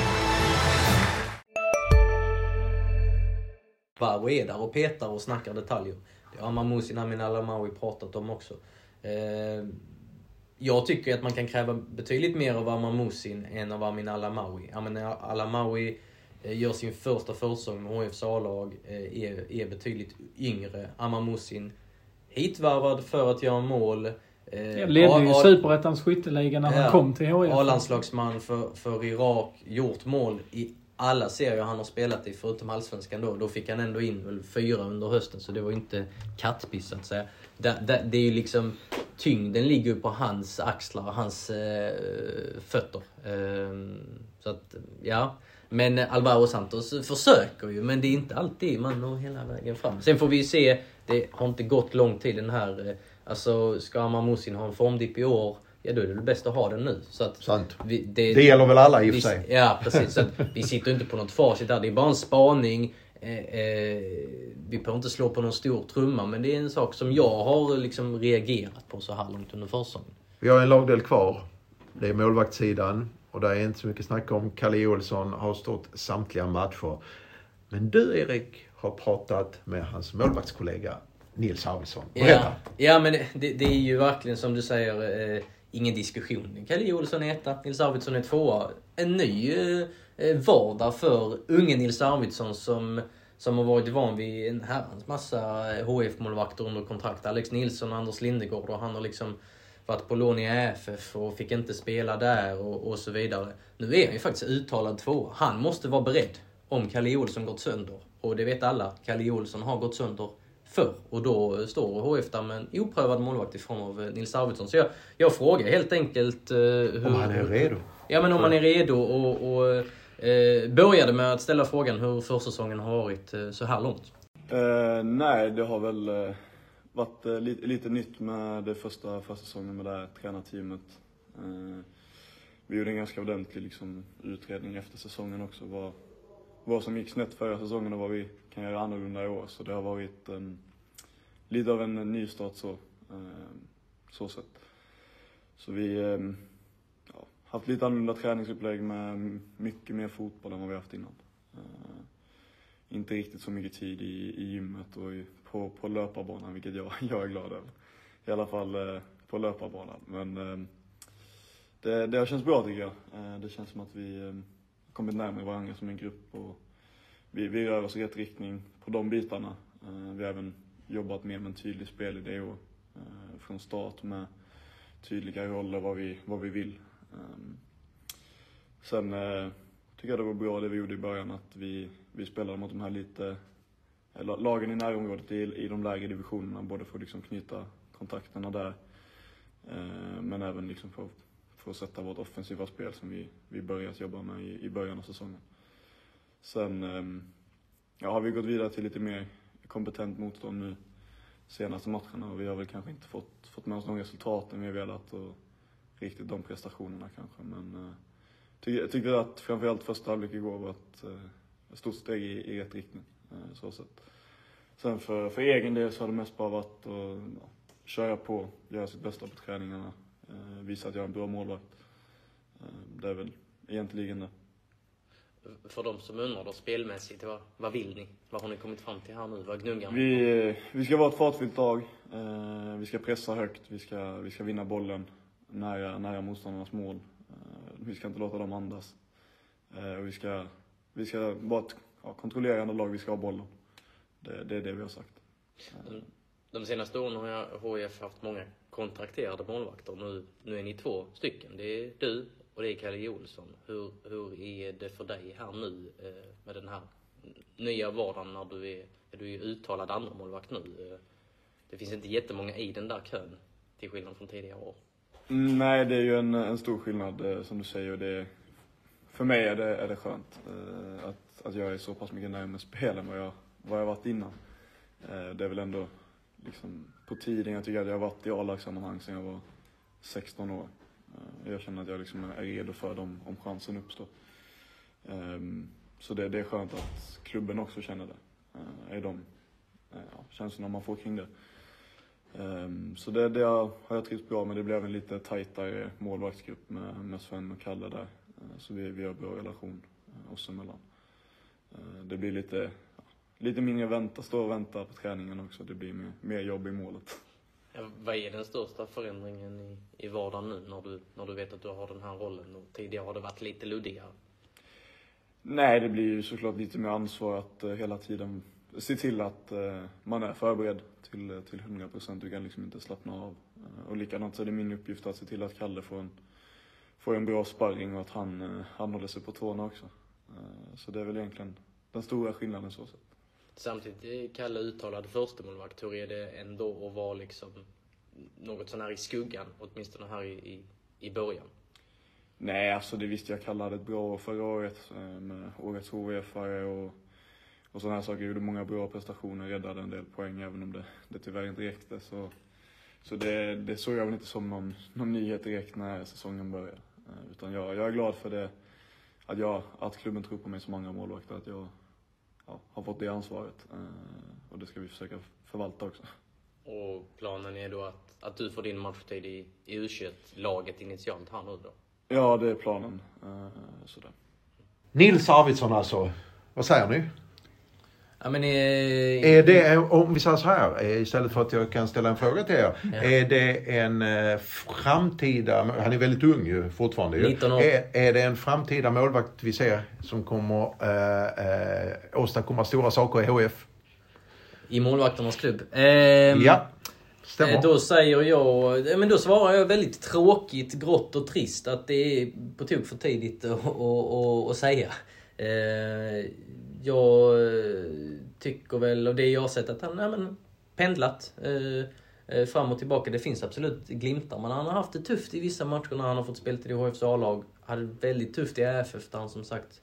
D: Varvo är där och petar och snackar detaljer. Det har Mamouzi Amin Alamawi pratat om också. Eh, jag tycker att man kan kräva betydligt mer av Mamouzi än av Amin Alamawi. Amin Alamawi gör sin första försäsong med H F A-lag, är, är betydligt yngre. Mamouzi hitvärvad för att göra mål.
C: Jag ledde ju Superettans skytteliga när han ja, kom till H F.
D: A-landslagsman för, för Irak, gjort mål i alla serier han har spelat i förutom allsvenskan då. Då fick han ändå in väl fyra under hösten, så det var inte kattpiss så att säga. Det, det, det är ju liksom, tyngden ligger på hans axlar och hans eh, fötter. Eh, så att, ja. Men Alvaro Santos försöker ju, men det är inte alltid man når hela vägen fram. Sen får vi se, det har inte gått lång tid den här, alltså ska Mamouzi ha en formdipp i år, ja då är det väl bäst att ha den nu. Så att
B: Sant.
D: Vi, det,
B: det gäller väl alla i och för sig.
D: Ja, precis. Så att vi sitter inte på något facit där, det är bara en spaning. Eh, eh, vi behöver inte slå på någon stor trumma, men det är en sak som jag har liksom reagerat på så här långt under försäsongen.
B: Vi har en lagdel kvar, det är målvaktssidan. Och där är inte så mycket snack om. Kalle Olsson har stått samtliga matcher. Men du, Erik, har pratat med hans målvaktskollega Nils Arvidsson.
D: Ja, ja, men det, det är ju verkligen som du säger, eh, ingen diskussion. Kalle Olsson är etta, Nils Arvidsson är tvåa. En ny eh, vardag för unge Nils Arvidsson som, som har varit van vid en herrans massa H F-målvakter under kontrakt. Alex Nilsson och Anders Lindegård, och han har liksom varit på lån i A F F och fick inte spela där och, och så vidare. Nu är han ju faktiskt uttalad två. Han måste vara beredd om Kalle Olsson gått sönder. Och det vet alla, Kalle Olsson har gått sönder förr. Och då står H F där med en oprövad målvakt i form av Nils Arvidsson. Så jag, jag frågar helt enkelt... Uh, hur,
B: om han är redo.
D: Ja, men om han är redo och... och Eh, började med att ställa frågan hur försäsongen har varit eh, så här långt.
I: Eh, nej, det har väl eh, varit eh, lite, lite nytt med det första försäsongen med det här tränarteamet. Eh, vi gjorde en ganska ordentlig liksom, utredning efter säsongen också. Vad, vad som gick snett förra säsongen och vad vi kan göra annorlunda i år. Så det har varit eh, lite av en ny start så, eh, så sett. Så vi eh, ja, haft lite annorlunda träningsupplägg med mycket mer fotboll än vad vi haft innan. Eh, inte riktigt så mycket tid i, i gymmet och i, på, på löparbanan, vilket jag, jag är glad över. I alla fall eh, på löparbanan. Men eh, det, det har känts bra tycker jag. Eh, det känns som att vi eh, kommit närmare varandra som en grupp och vi, vi rör oss i rätt riktning på de bitarna. Eh, vi har även jobbat mer med en tydlig spelidé och eh, från start med tydliga roller vad vi, vad vi vill. Eh, sen eh, tycker jag det var bra det vi gjorde i början att vi, vi spelade mot de här lite eller, lagen i närområdet i, i de lägre divisionerna både för att liksom knyta kontakterna där eh, men även liksom för, för att sätta vårt offensiva spel som vi, vi börjat jobba med i, i början av säsongen. Sen eh, ja, har vi gått vidare till lite mer kompetent motstånd nu senaste matcherna och vi har väl kanske inte fått, fått med oss de resultaten vi har velat och riktigt de prestationerna kanske men eh, jag tyckte att framförallt första halvlek igår var ett, ett stort steg i, i rätt riktning. Så sett. Sen för, för egen del så har det mest bara varit att ja, köra på, göra sitt bästa på träningarna. Eh, visa att jag är en bra målvakt. Eh, det är väl egentligen det.
D: För de som undrar då spelmässigt, vad, vad vill ni? Vad har ni kommit fram till här nu? Vad gnuggar
I: ni? Vi, vi ska vara ett fartfyllt lag. Eh, vi ska pressa högt. Vi ska, vi ska vinna bollen nära, nära motståndarnas mål. Vi ska inte låta dem andas. Eh, och vi ska, vi ska vara ett ja, kontrollerande lag, vi ska ha bollen. Det, det är det vi har sagt.
D: De, de senaste åren har H I F haft många kontrakterade målvakter. Nu, nu är ni två stycken. Det är du och det är Kalle Olsson. Hur, hur är det för dig här nu eh, med den här nya vardagen när du är, är du är uttalad andra målvakt nu? Eh, det finns inte jättemånga i den där kön till skillnad från tidigare år.
I: Nej, det är ju en, en stor skillnad som du säger. Det, för mig är det, är det skönt eh, att, att jag är så pass mycket närmare spel än vad jag, vad jag varit innan. Eh, det är väl ändå liksom, på tiden jag tycker att jag har varit i A-lagssammanhang sedan jag var sexton år. Eh, jag känner att jag liksom är redo för dem om chansen uppstår. Eh, så det, det är skönt att klubben också känner det. Eh, är de eh, ja, känslorna man får kring det. Um, så det, det har jag trivts bra med. Det blev en lite tajtare målvaktsgrupp med, med Sven och Kalle där. Uh, så vi, vi har bra relation uh, oss emellan. Uh, det blir lite, ja, lite mindre vänta, stå och vänta på träningen också. Det blir mer, mer jobb i målet.
D: Ja, vad är den största förändringen i, i vardagen nu när du, när du vet att du har den här rollen och tidigare har det varit lite luddigare?
I: Nej, det blir ju såklart lite mer ansvar att uh, hela tiden se till att uh, man är förberedd till, till hundra procent. Du kan liksom inte slappna av. Uh, och likadant så är det min uppgift att se till att Kalle får en, får en bra sparring och att han, uh, han håller sig på tårna också. Uh, så det är väl egentligen den stora skillnaden så sett.
D: Samtidigt är Kalle uttalad förstemålvakt. Hur är det ändå att vara liksom något sån här i skuggan, åtminstone här i, i, i början?
I: Nej, alltså det visste jag. Kalle hade ett bra år förra året uh, med årets H V F-are och Och sådana här saker, gjorde många bra prestationer, räddade en del poäng även om det, det tyvärr inte räckte. Så, så det, det såg jag väl inte som någon, någon nyhet direkt när säsongen började. Uh, utan jag, jag är glad för det, att, jag, att klubben tror på mig som andra målvakter, att jag ja, har fått det ansvaret. Uh, och det ska vi försöka förvalta också.
D: Och planen är då att, att du får din matchtid i, i U tjugoett-laget initialt här nu då?
I: Ja, det är planen. Uh, sådär.
B: Nils Arvidsson alltså, vad säger ni?
D: Ja, men är...
B: är det, om vi säger så här, istället för att jag kan ställa en fråga till er. Ja. Är det en framtida, han är väldigt ung ju fortfarande ju.
D: nitton år.
B: Är, är det en framtida målvakt vi ser som kommer äh, äh, åstadkomma stora saker i H F?
D: I målvakternas klubb?
B: Ehm, ja, stämmer.
D: Då säger jag, men då svarar jag väldigt tråkigt, grått och trist att det är på tok för tidigt att, att, att, att säga. Ehm, Jag tycker väl, och det jag har sett, att han ja, men, pendlat eh, fram och tillbaka. Det finns absolut glimtar, men han har haft det tufft i vissa matcher när han har fått spela till det H F:s A-lag. Hade väldigt tufft i A F F där han som sagt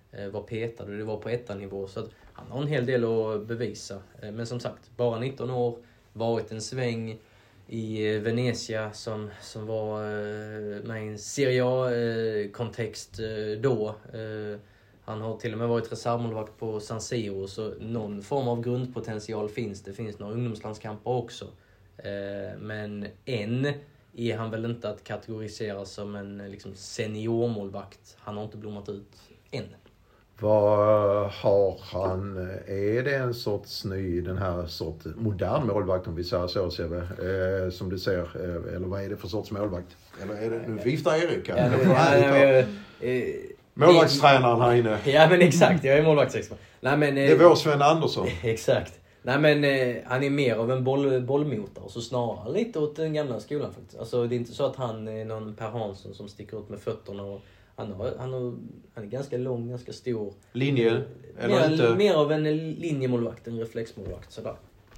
D: var petad och det var på ettanivå. Så att han har en hel del att bevisa. Men som sagt, bara nitton år, varit en sväng i Venezia som, som var med i en Serie A-kontext då. Han har till och med varit reservmålvakt på San Siro, så någon form av grundpotential finns. Det finns några ungdomslandskamper också. Men än är han väl inte att kategorisera som en liksom, seniormålvakt. Han har inte blommat ut än.
B: Vad har han? Är det en sorts ny, den här sorts modern målvakt om vi säger så, Sebbe, eh, som du ser? Eh, eller vad är det för sorts målvakt? Eller är det, nu viftar Erik här. Ja, ja, ja, ja, målvaktstränaren här inne.
D: Ja, men exakt. Jag är målvaktsexpert. Nej, men,
B: det är vår Sven Andersson.
D: Exakt. Nej, men eh, han är mer av en boll, bollmotor, så snarare lite åt den gamla skolan faktiskt. Alltså det är inte så att han är någon Per Hansson som sticker ut med fötterna och han, har, han, har, han är ganska lång, ganska stor.
B: Linje?
D: Eller mer, inte... mer av en linjemålvakt, en reflexmålvakt sådär.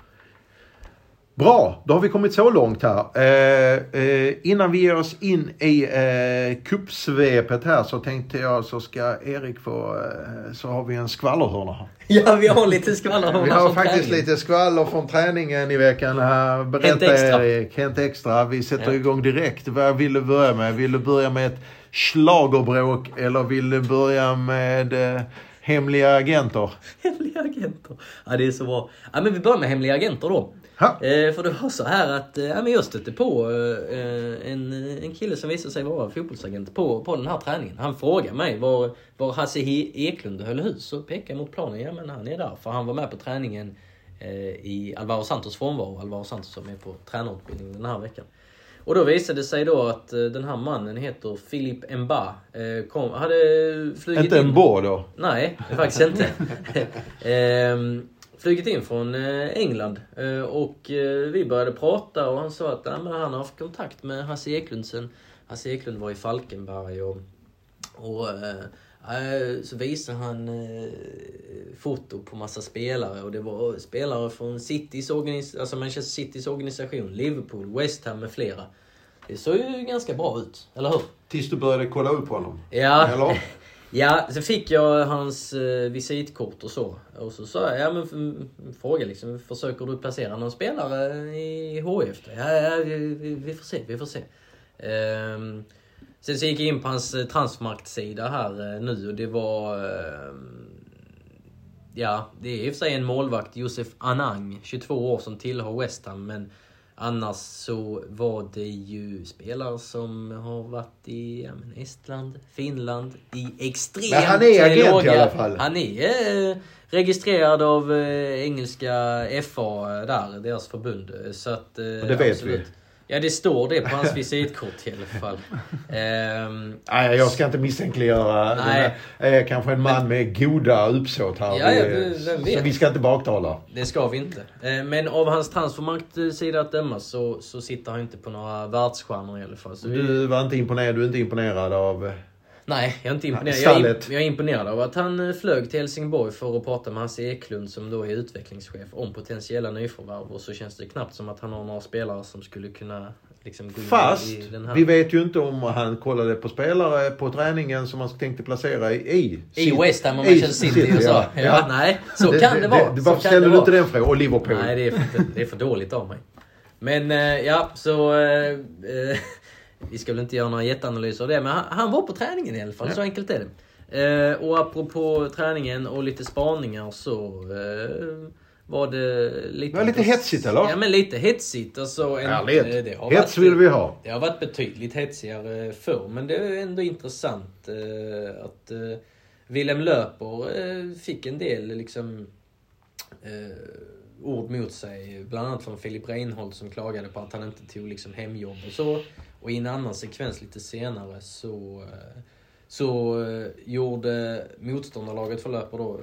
B: Bra, då har vi kommit så långt här. Eh, eh, innan vi ger oss in i eh, kuppsvepet här så tänkte jag så ska Erik få, eh, så har vi en skvallerhörna här.
D: Ja, vi har lite skvallerhörna.
B: Vi har faktiskt träning. Lite skvaller från träningen i veckan här. Berätta Erik, Hänt Extra. Vi sätter ja. igång direkt. Vad vill du börja med? Vill du börja med ett schlagerbråk eller vill du börja med... Eh, Hemliga agenter.
D: Hemliga agenter. Ja, det är så bra. Ja, men vi börjar med hemliga agenter då. Eh, för det var så här att eh, ja, men jag stötte på eh, en, en kille som visade sig vara fotbollsagent på, på den här träningen. Han frågade mig var, var Hasse Eklund höll hus och pekade mot planen. Ja, men han är där. För han var med på träningen eh, i Alvaro Santos frånvaro. Alvaro Santos som är på tränarutbildning den här veckan. Och då visade det sig då att uh, den här mannen heter Philippe Mba. Uh, kom, hade flugit
B: inte
D: in...
B: en bo då?
D: Nej, faktiskt inte. uh, flugit in från uh, England. Uh, och uh, vi började prata och han sa att uh, men han har haft kontakt med Hasse Eklund sen. Hasse Eklund var i Falkenberg och... och uh, Uh, så visade han uh, foto på massa spelare och det var spelare från Citys organis- alltså Manchester Citys organisation, Liverpool, West Ham med flera. Det såg ju ganska bra ut, eller hur?
B: Tills du började kolla upp på honom.
D: Ja.
B: Eller?
D: Ja, så fick jag hans uh, visitkort och så. Och så sa jag, ja men f- fråga liksom, försöker du placera någon spelare i H F? Ja, ja vi, vi, vi får se, vi får se. Um, Sen så gick jag in på hans transfermarktsida här nu och det var... Ja, det är i och för sig en målvakt, Josef Anang, tjugotvå år som tillhör West Ham. Men annars så var det ju spelare som har varit i ja, men Estland, Finland, i extremt låga...
B: Men han är agent låga, i alla fall.
D: Han är eh, registrerad av eh, engelska F A där, deras förbund. Så att, eh,
B: och det vet absolut. Vi.
D: Ja, det står det på hans visitkort i alla fall. Um,
B: Nej, jag ska inte misstänkliggöra. Nej. Är kanske en man med goda uppsåt här.
D: Ja, ja, vem vet.
B: Så vi ska inte baktala.
D: Det ska vi inte. Men av hans transfermarktsida att döma så, så sitter han inte på några världsstjärnor i alla fall. Så
B: du vi... var inte imponerad, du är inte imponerad av...
D: Nej, jag är inte imponerad. Jag är, jag är imponerad av att han flög till Helsingborg för att prata med Hasse Eklund som då är utvecklingschef om potentiella nyförvärv. Och så känns det knappt som att han har några spelare som skulle kunna liksom gå in
B: Fast,
D: i den här.
B: Vi vet ju inte om han kollade på spelare på träningen som han tänkte placera i. I,
D: I West Ham och Manchester City, City och så. Ja. Ja, ja. Nej, så det, kan det vara.
B: Det, varför ställer du inte den frågan? Och Liverpool.
D: Nej, det är, för, det är för dåligt av mig. Men ja, så... Äh, äh, vi ska väl inte göra några jätteanalyser av det, men han, han var på träningen i alla fall, ja. Så enkelt är det. Eh, och apropå träningen och lite spaningar så eh, var det lite...
B: Det var lite hetsigt, eller?
D: Ja, men lite hetsigt. Alltså, en,
B: Härligt.
D: Det har
B: Hets
D: varit,
B: vill vi ha.
D: Det har varit betydligt hetsigare förr, men det är ändå intressant eh, att eh, Willem Löper eh, fick en del liksom... Eh, ord mot sig, bland annat från Filip Reinhold som klagade på att han inte tog liksom hemjobb och så. Och i en annan sekvens lite senare så, så gjorde motståndarlaget för Löper då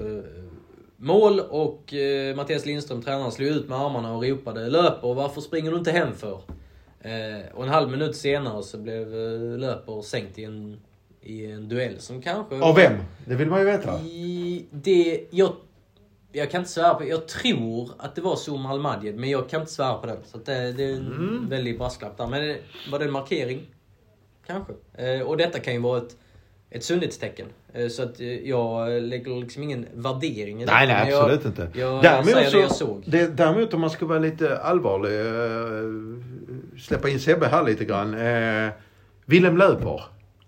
D: mål och Mattias Lindström, tränaren, slog ut med armarna och ropade Löper, varför springer du inte hem för? Och en halv minut senare så blev Löper sänkt i en, i en duell som kanske...
B: Av vem? Det vill man ju veta.
D: I det... Jag, Jag kan inte svära på, jag tror att det var Zoom Al-Madjed, men jag kan inte svära på det. Så att det, det är en mm. väldigt brasklapp där. Men var det en markering? Kanske. Eh, och detta kan ju vara ett ett sundhetstecken. Så att jag lägger liksom ingen värdering i det.
B: Nej, nej, absolut
D: jag,
B: inte.
D: Jag
B: däremot,
D: säger
B: så,
D: det jag såg.
B: Det, däremot om man ska vara lite allvarlig, äh, släppa in Sebbe här lite grann. Äh, Willem Löper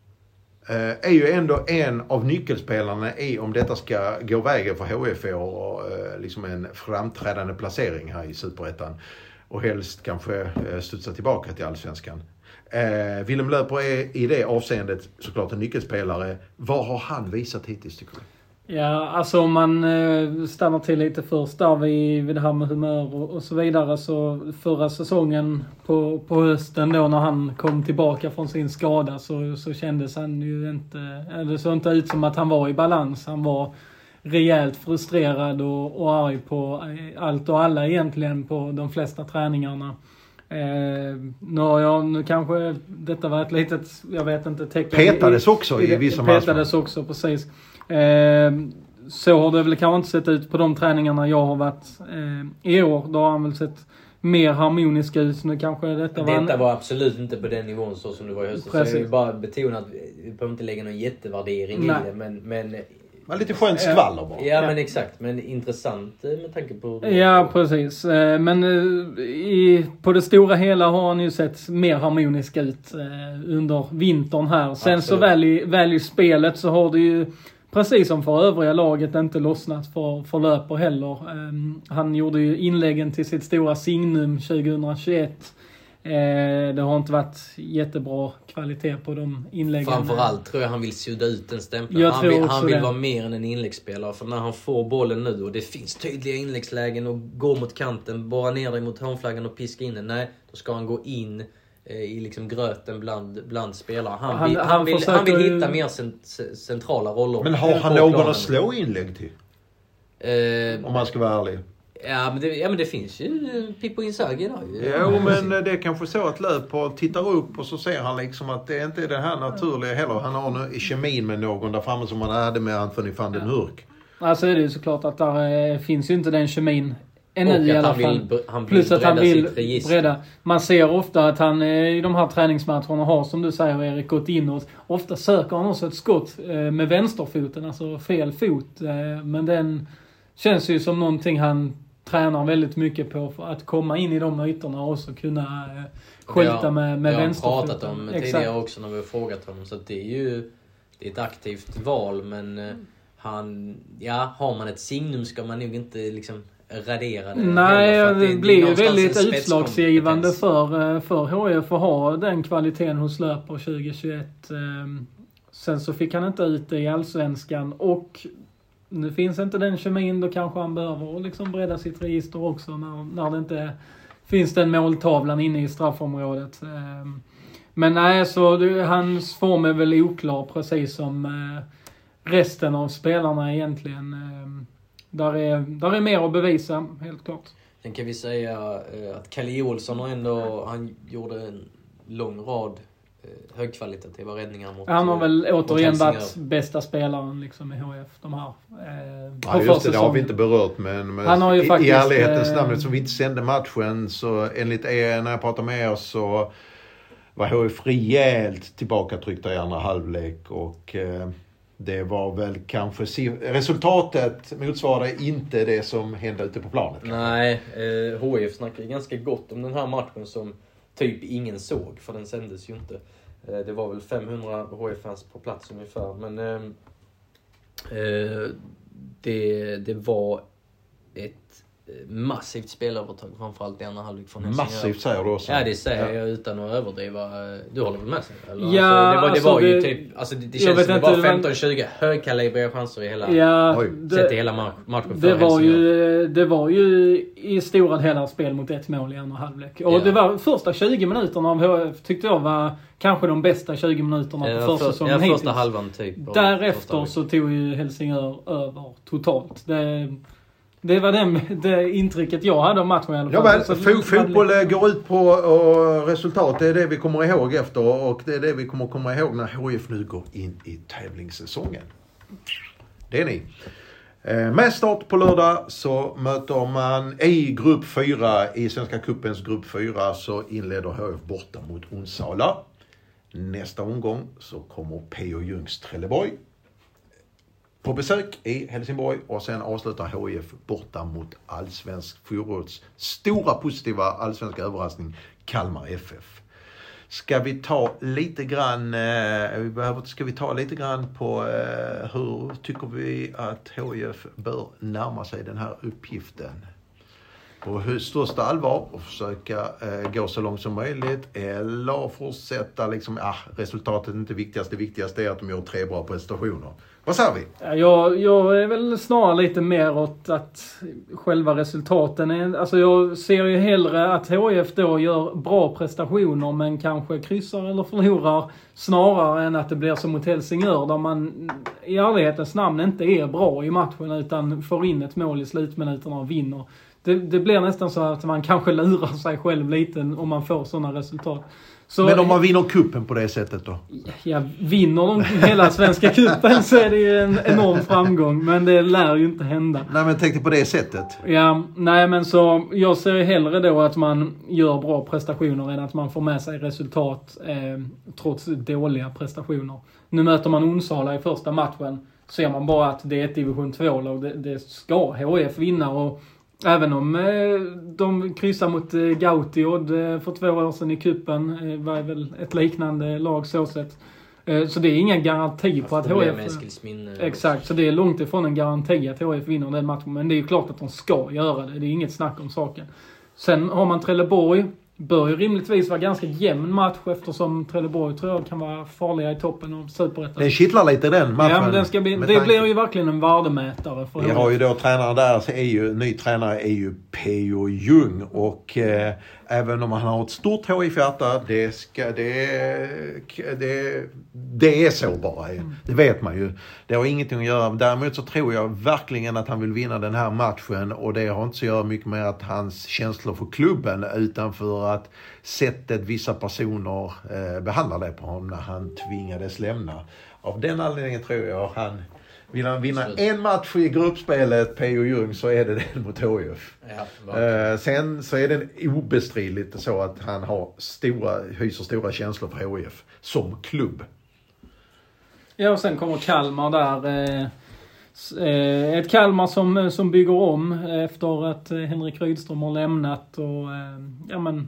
B: äh, är ju ändå en av nyckelspelarna i om detta ska gå vägen för H F och äh, liksom en framträdande placering här i Superettan. Och helst kanske äh, studsa tillbaka till Allsvenskan. Eh, Willem Löper är i det avseendet såklart en nyckelspelare. Vad har han visat hittills, tycker du?
C: Ja, alltså om man eh, stannar till lite först där vid, vid det här med humör och, och så vidare. Så förra säsongen på, på hösten då när han kom tillbaka från sin skada så, så kändes han ju inte... Det såg inte ut som att han var i balans. Han var rejält frustrerad och, och arg på allt och alla egentligen på de flesta träningarna. Eh, nu, jag, nu kanske detta var ett litet, jag vet inte, tecken.
B: Petades också i, i vissa matcher.
C: Petades också, precis. Eh, så har det väl kanske inte sett ut på de träningarna jag har varit eh, i år. Då har han väl sett mer harmonisk ut. Nu kanske detta var...
D: Detta var absolut inte på den nivån så som det var i hösten. Precis. Så jag vill bara betona att vi behöver inte lägga någon jättevärdering Nej. i det. Men... men
B: Men lite skönt skvaller bara.
D: Ja, ja, men exakt. Men intressant med tanke på...
C: Ja, precis. Men i, på det stora hela har han ju sett mer harmonisk ut under vintern här. Sen Absolut. så väl i, väl i spelet så har det ju, precis som för övriga laget, inte lossnat för, för Löper heller. Han gjorde ju inläggen till sitt stora signum tjugohundratjugoett. Eh, det har inte varit jättebra kvalitet på de inläggen.
D: Framförallt tror jag han vill sudda ut den stämpeln. Han vill, han vill vara mer än en inläggsspelare. För när han får bollen nu och det finns tydliga inläggslägen och går mot kanten, bara ner dig mot hörnflaggan och piska in den. Nej, då ska han gå in eh, i liksom gröten bland, bland spelare. Han, han, vill, han, han, vill, han vill hitta mer cent, centrala roller.
B: Men har han någon att slå inlägg till?
D: Eh,
B: Om man ska vara ärlig.
D: Ja men, det, ja, men det finns ju Pippo Inzaghi då.
B: Jo, men det är kanske så att Löper tittar upp och så ser han liksom att det inte är det här naturliga heller. Han har nu i kemin med någon där framme som han hade med Anthony van den Hurk.
C: Alltså är det ju såklart att där finns ju inte den kemin ännu i alla fall.
D: Vill, han vill
C: Plus att han vill
D: bredda.
C: Man ser ofta att han i de här träningsmatcherna har, som du säger Erik, gått inåt. Ofta söker han också ett skott med vänsterfoten, alltså fel fot. Men den känns ju som någonting han tränar väldigt mycket på för att komma in i de ytorna och också kunna eh, skjuta ja, med, med vänsterfoten.
D: Det har pratat om Exakt. tidigare också när vi har frågat honom. Så det är ju det är ett aktivt val. Men eh, han, ja, har man ett signum ska man nog inte liksom radera det.
C: Nej, det, det blir ju väldigt utslagsgivande för, för H F att ha den kvaliteten hos Löper tjugohundratjugoett. Sen så fick han inte ut det i Allsvenskan och nu finns inte den kemin, då kanske han behöver liksom bredda sitt register också när, när det inte finns den måltavlan inne i straffområdet. Men nej, så det, hans form är väl oklar precis som resten av spelarna egentligen. Där är, där är mer att bevisa, helt klart.
D: Sen kan vi säga att Kalle Olsson har ändå, han gjorde en lång rad högkvalitativa räddningar mot...
C: Han har väl återigen varit bästa spelaren liksom i H F. De här, eh,
B: ja, just det, det har vi inte berört. Men, men
C: han har ju
B: i,
C: faktiskt,
B: i ärlighetens
C: eh,
B: namn, som vi inte sände matchen, så enligt er, när jag pratar med oss, så var H F rejält tillbakatryckta i andra halvlek. Och eh, det var väl kanske... Resultatet motsvarade inte det som hände ute på planet.
D: Nej, eh, H F snackar ganska gott om den här matchen som typ ingen såg, för den sändes ju inte. Det var väl femhundra H F-fans på plats ungefär. Men eh, det, det var ett massivt spelövertag, framförallt i andra halvlek från Helsingör.
B: Massivt säger du också.
D: Ja, det säger ja. jag utan att överdriva. Du håller väl med sig? Eller?
C: Ja,
D: alltså, det var,
C: alltså,
D: det var ju
C: det,
D: typ, alltså det, det känns som det var femton tjugo högkalibriga chanser i hela,
C: ja,
D: sett i hela matchen för
C: det var
D: Helsingör.
C: ju Det var ju i stora delar spel mot ett mål i andra halvlek. Och ja. det var första tjugo minuterna av H F tyckte jag var kanske de bästa tjugo minuterna på
D: ja,
C: första
D: för,
C: säsongen
D: ja,
C: hittills.
D: första halvan typ.
C: Därefter så tog ju Helsingör över totalt. Det Det var den, det intrycket jag hade om matchen i alla fall.
B: Ja, men fo- fotboll går ut på och resultat. Det är det vi kommer ihåg efter, och det är det vi kommer komma ihåg när H F nu går in i tävlingssäsongen. Det är ni. Med start på lördag så möter man i grupp fyra, i Svenska Cupens grupp fyra, så inleder H F borta mot Onsala. Nästa omgång så kommer P O Jungs Trelleborg på besök i Helsingborg och sen avslutar H I F borta mot allsvensk fotbolls stora positiva allsvenska överraskning Kalmar F F. Ska vi ta lite grann eh, vi behöver, ska vi ta lite grann på eh, hur tycker vi att H I F bör närma sig den här uppgiften? På största allvar och försöka eh, gå så långt som möjligt eller fortsätta liksom, ah, resultatet är inte viktigast, det viktigaste är att de gör tre bra prestationer. Vad säger vi?
C: Jag, jag är väl snarare lite mer åt att själva resultaten är, alltså jag ser ju hellre att H I F då gör bra prestationer men kanske kryssar eller förlorar snarare än att det blir som mot Helsingör där man i ärlighetens namn inte är bra i matchen utan får in ett mål i slutminuterna och vinner. Det, det blir nästan så att man kanske lurar sig själv lite om man får sådana resultat. Så,
B: men om man vinner kuppen på det sättet då?
C: Ja, vinner de hela svenska kuppen så är det ju en enorm framgång. Men det lär ju inte hända.
B: Nej, men tänk dig på det sättet.
C: Ja, nej men så jag ser hellre då att man gör bra prestationer än att man får med sig resultat eh, trots dåliga prestationer. Nu möter man Onsala i första matchen. Ser man bara att det är ett division två-lag. Det, det ska H I F vinna och även om eh, de kryssar mot eh, Gautiod eh, för två år sedan i kuppen eh, var väl ett liknande lag så sett. Eh, så det är ingen garanti på att H I F... Exakt, så det är långt ifrån en garanti att H I F vinner den matchen. Men det är ju klart att de ska göra det. Det är inget snack om saken. Sen har man Trelleborg. Bör ju rimligtvis vara ganska jämn match eftersom Trelleborg tror jag kan vara farliga i toppen av Superettan.
B: Den kittlar lite den matchen.
C: Ja, men den ska bli, det tanke. Blir ju verkligen en värdemätare. För
B: Vi har ju då tränare där, så är ju, ny tränare är ju P O Jung och eh, även om han har ett stort H I F-hjärta, det, ska, det, det, det är så bara. Mm. Det vet man ju. Det har ingenting att göra. Däremot så tror jag verkligen att han vill vinna den här matchen och det har inte så att göra mycket med att hans känslor för klubben utan för att sättet vissa personer eh, behandlar det på honom när han tvingades lämna. Av den anledningen tror jag han vill han vinna en match i gruppspelet P O Jung så är det den mot H I F. Ja, eh, sen så är det obestridligt så att han har stora, hyser stora känslor för H I F som klubb.
C: Ja, och sen kommer Kalmar där. Eh, ett Kalmar som, som bygger om efter att Henrik Rydström har lämnat och eh, ja men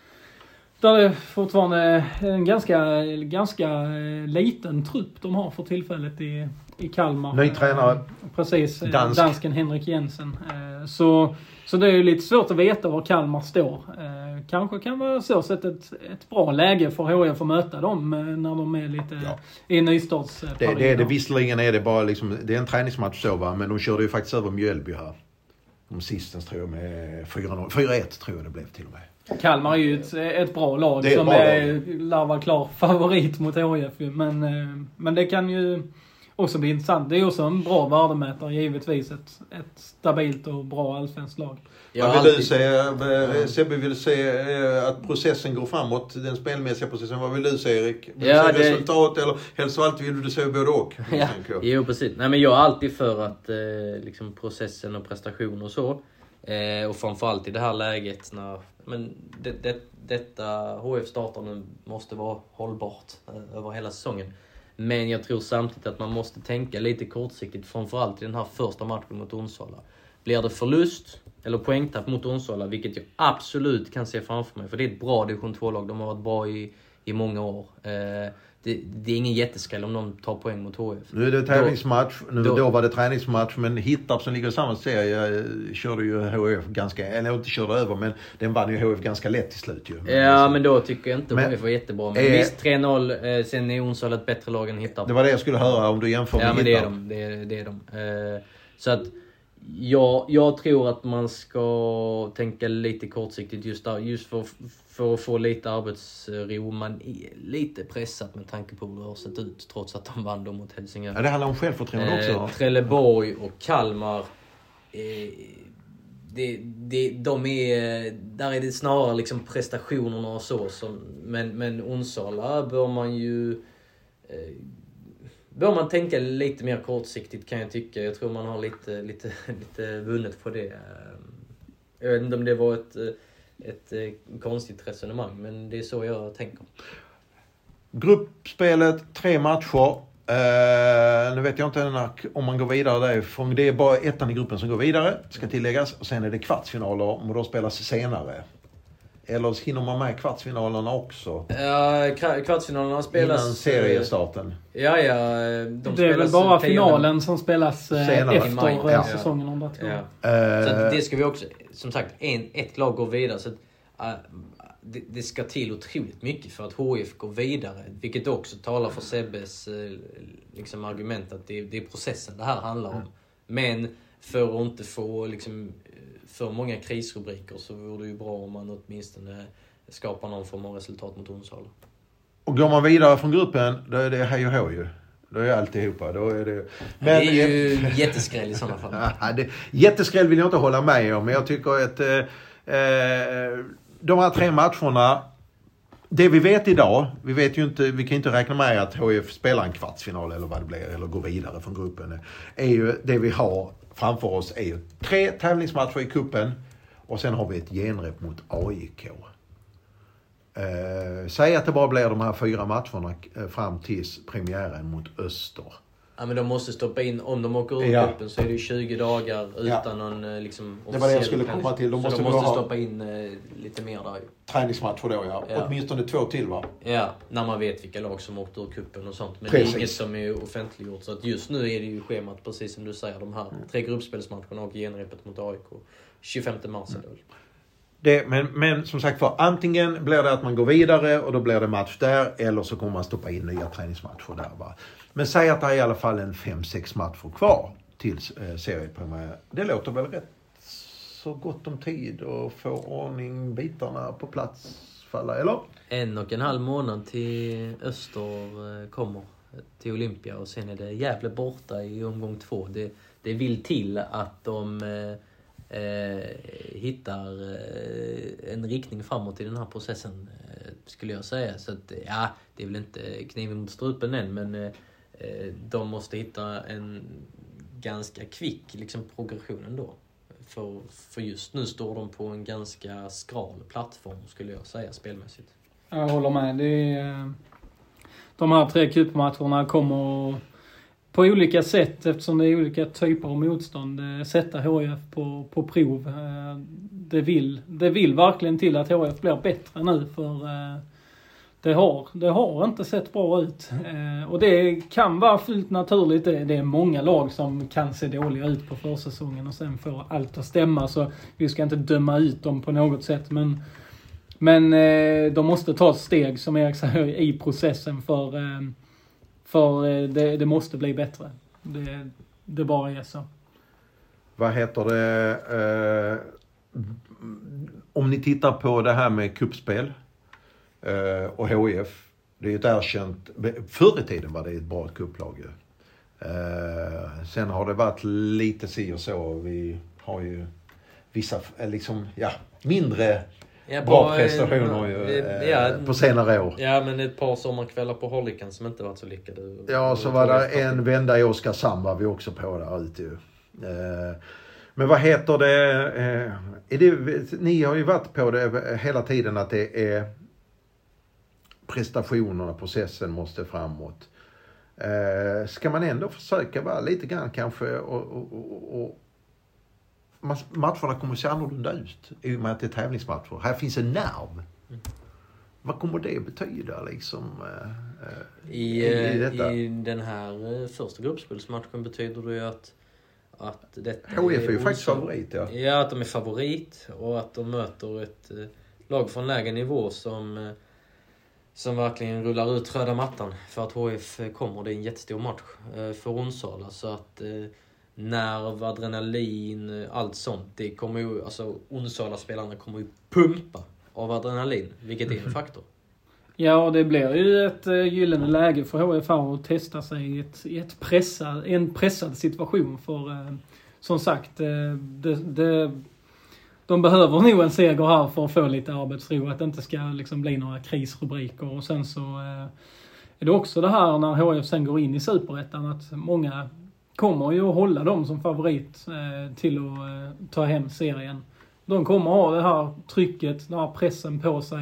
C: där är fortfarande en ganska, ganska liten trupp de har för tillfället i, i Kalmar.
B: Ny tränare.
C: Precis,
B: Dansk.
C: dansken Henrik Jensen. Så, så det är ju lite svårt att veta var Kalmar står. Kanske kan vara så sett ett, ett bra läge för H I F att möta dem när de är lite ja. i nystartsperiod.
B: Det, det är det, visserligen är det bara liksom, det är en träningsmatch så va, men de körde ju faktiskt över Mjölby här. De sistens tror jag med fyra noll, fyra ett tror jag det blev till och med.
C: Kalmar är ju ett, ett bra lag
B: det är
C: som
B: bra
C: är
B: lag.
C: lär vara klar favorit mot H I F. Men, men det kan ju också bli intressant. Det är också en bra värdemätare givetvis. Ett, ett stabilt och bra allsvenskt lag.
B: Vad vill alltid... du säga? Sebbe vill säga att processen går framåt. Den spelmässiga processen. Vad vill du säga Erik? Vill
D: ja,
B: du säga
D: det...
B: resultat eller helst av allt vill du säga både och?
D: Ja. Jo precis. Nej, men jag är alltid för att eh, liksom processen och prestation och så. Eh, och framförallt i det här läget när men det, det, detta H F-starten måste vara hållbart eh, över hela säsongen. Men jag tror samtidigt att man måste tänka lite kortsiktigt, framförallt i den här första matchen mot Onsala. Blir det förlust eller poängtapp mot Onsala, vilket jag absolut kan se framför mig, för det är ett bra division två-lag, de har varit bra i, i många år. Eh, det, det är ingen jätteskräll om de tar poäng mot H F.
B: Nu är det tävlingsmatch, nu då, då var det träningsmatch, men Hittarp som ligger i samma serie körde ju H F ganska, eller inte körde över, men den vann ju H F ganska lätt till slut ju.
D: Ja, men då tycker jag inte men, H F var jättebra. Men
B: eh,
D: visst, tre noll, eh, sen är Onsala ett bättre lag än Hittarp.
B: Det var det jag skulle höra om du jämför med
D: ja, men
B: Hittarp.
D: det är de. Det är, det är de. Eh, så att ja, jag tror att man ska tänka lite kortsiktigt just där, just för, för att få lite arbetsro. Man är lite pressat med tanke på hur det har sett ut trots att de vann dem mot Helsingör.
B: Ja, det handlar om självförtroende också.
D: Eh, Trelleborg och Kalmar eh, det, det, de är, där är det snarare liksom prestationerna och så som, men, men Onsala bör man ju eh, bör man tänka lite mer kortsiktigt kan jag tycka. Jag tror man har lite, lite, lite vunnet på det. Jag vet inte om det var ett, ett konstigt resonemang, men det är så jag tänker.
B: Gruppspelet, tre matcher. Uh, nu vet jag inte när, om man går vidare där. Det är bara ettan i gruppen som går vidare, ska tilläggas. Och sen är det kvartsfinaler, och då spelas senare. Eller hinner man med kvartsfinalerna också?
D: Ja, kvartsfinalerna spelas...
B: Innan seriestarten.
D: Ja, ja.
C: De det är väl bara finalen som spelas senare. Efter
D: maj,
C: ja. säsongen om det.
D: Ja. Uh, så det ska vi också... Som sagt, en, ett lag går vidare. Så att, uh, det, det ska till otroligt mycket för att H I F går vidare. Vilket också talar för Sebbes uh, liksom, argument att det, det är processen det här handlar om. Mm. Men för att inte få... Liksom, för många krisrubriker så vore det ju bra om man åtminstone skapar någon form av resultat mot Onsala. Och
B: går man vidare från gruppen, då är det hej och hå ju. Då är alltihopa. Då är det... Men,
D: det är ju jätteskräll i sådana fall.
B: Ja, det, jätteskräll vill jag inte hålla med om, men jag tycker att eh, de här tre matcherna, det vi vet idag, vi vet ju inte, vi kan inte räkna med att H I F spelar en kvartsfinal eller vad det blir, eller går vidare från gruppen, är ju det vi har framför oss är ju tre tävlingsmatcher i kuppen och sen har vi ett genrep mot A I K. Eh, säg att det bara blir de här fyra matcherna fram till premiären mot Öster.
D: Ja, men de måste stoppa in, om de åker ur ja. kuppen så är det tjugo dagar utan ja. någon liksom...
B: Det var det jag skulle komma till.
D: De måste, de måste stoppa in eh, lite mer där.
B: Träningsmatcher då, ja. ja. Åtminstone två till, va?
D: Ja, när man vet vilka lag som åkt ur kuppen och sånt. Men precis. Det är inget som är offentliggjort. Så att just nu är det ju schemat, precis som du säger, de här tre gruppspelsmatcherna och genrepet mot A I K. tjugofemte mars är det väl.
B: Det, men, men som sagt för antingen blir det att man går vidare och då blir det match där, eller så kommer man stoppa in nya träningsmatcher där, va. Men säg att det är i alla fall en fem sex matcher kvar till eh, seriepremiär. Det låter väl rätt så gott om tid och få ordning bitarna på plats falla, eller?
D: En och en halv månad till Öster eh, kommer till Olympia och sen är det Gävle borta i omgång två. Det, det vill till att de eh, eh, hittar eh, en riktning framåt i den här processen, eh, skulle jag säga. Så att, ja, det är väl inte kniven mot strupen än, men eh, de måste hitta en ganska kvick liksom, progression ändå. För, för just nu står de på en ganska skral plattform, skulle jag säga, spelmässigt.
C: Jag håller med. Det är, de här tre cupmatcherna kommer på olika sätt, eftersom det är olika typer av motstånd, sätta H I F på, på prov. Det vill, det vill verkligen till att H I F blir bättre nu, för det har, det har inte sett bra ut. Eh, och det kan vara fullt naturligt. Det, det är många lag som kan se dåliga ut på försäsongen och sen får allt att stämma. Så vi ska inte döma ut dem på något sätt. Men, men eh, de måste ta ett steg, som Erik säger, i processen. För, eh, för eh, det, det måste bli bättre. Det, det bara är så.
B: Vad heter det? Eh, om ni tittar på det här med kuppspel och H I F, det är ett erkänt, förr i tiden var det ett bra kupplag. Uh, sen har det varit lite si och så. Vi har ju vissa liksom, ja, mindre ja, bra på, prestationer ju, uh, ja, på senare år.
D: Ja, men ett par sommarkvällar på Hållikan som inte varit så lyckade.
B: Ja, så var det en vända i Oskarshamn var vi också på där ute ju. Uh, Men vad heter det, uh, är det? Ni har ju varit på det hela tiden att det är prestationerna, processen måste framåt. Eh, ska man ändå försöka vara lite grann kanske och, och, och, och matcherna kommer att se annorlunda ut i och med att det är tävlingsmatcher. Här finns en nerv. Mm. Vad kommer det betyda liksom eh,
D: i, i, detta? I den här första gruppspelsmatchen betyder det ju att att detta
B: H I F är ju faktiskt favorit, ja.
D: Ja, att de är favorit och att de möter ett lag från lägre nivå som som verkligen rullar ut röda mattan för att H I F kommer. Det är en jättestor match för Onsala, så att nerv, adrenalin, allt sånt, det kommer ju, alltså Onsala-spelarna kommer ju pumpa av adrenalin, vilket är en faktor.
C: Ja, det blir ju ett gyllene läge för H I F att testa sig i ett, i ett pressad, en pressad situation, för som sagt, det, det de behöver nog en seger här för att få lite arbetsro. Att det inte ska liksom bli några krisrubriker. Och sen så eh, är det också det här när H I F sen går in i Superettan. Att många kommer ju att hålla dem som favorit eh, till att eh, ta hem serien. De kommer ha det här trycket, den här pressen på sig.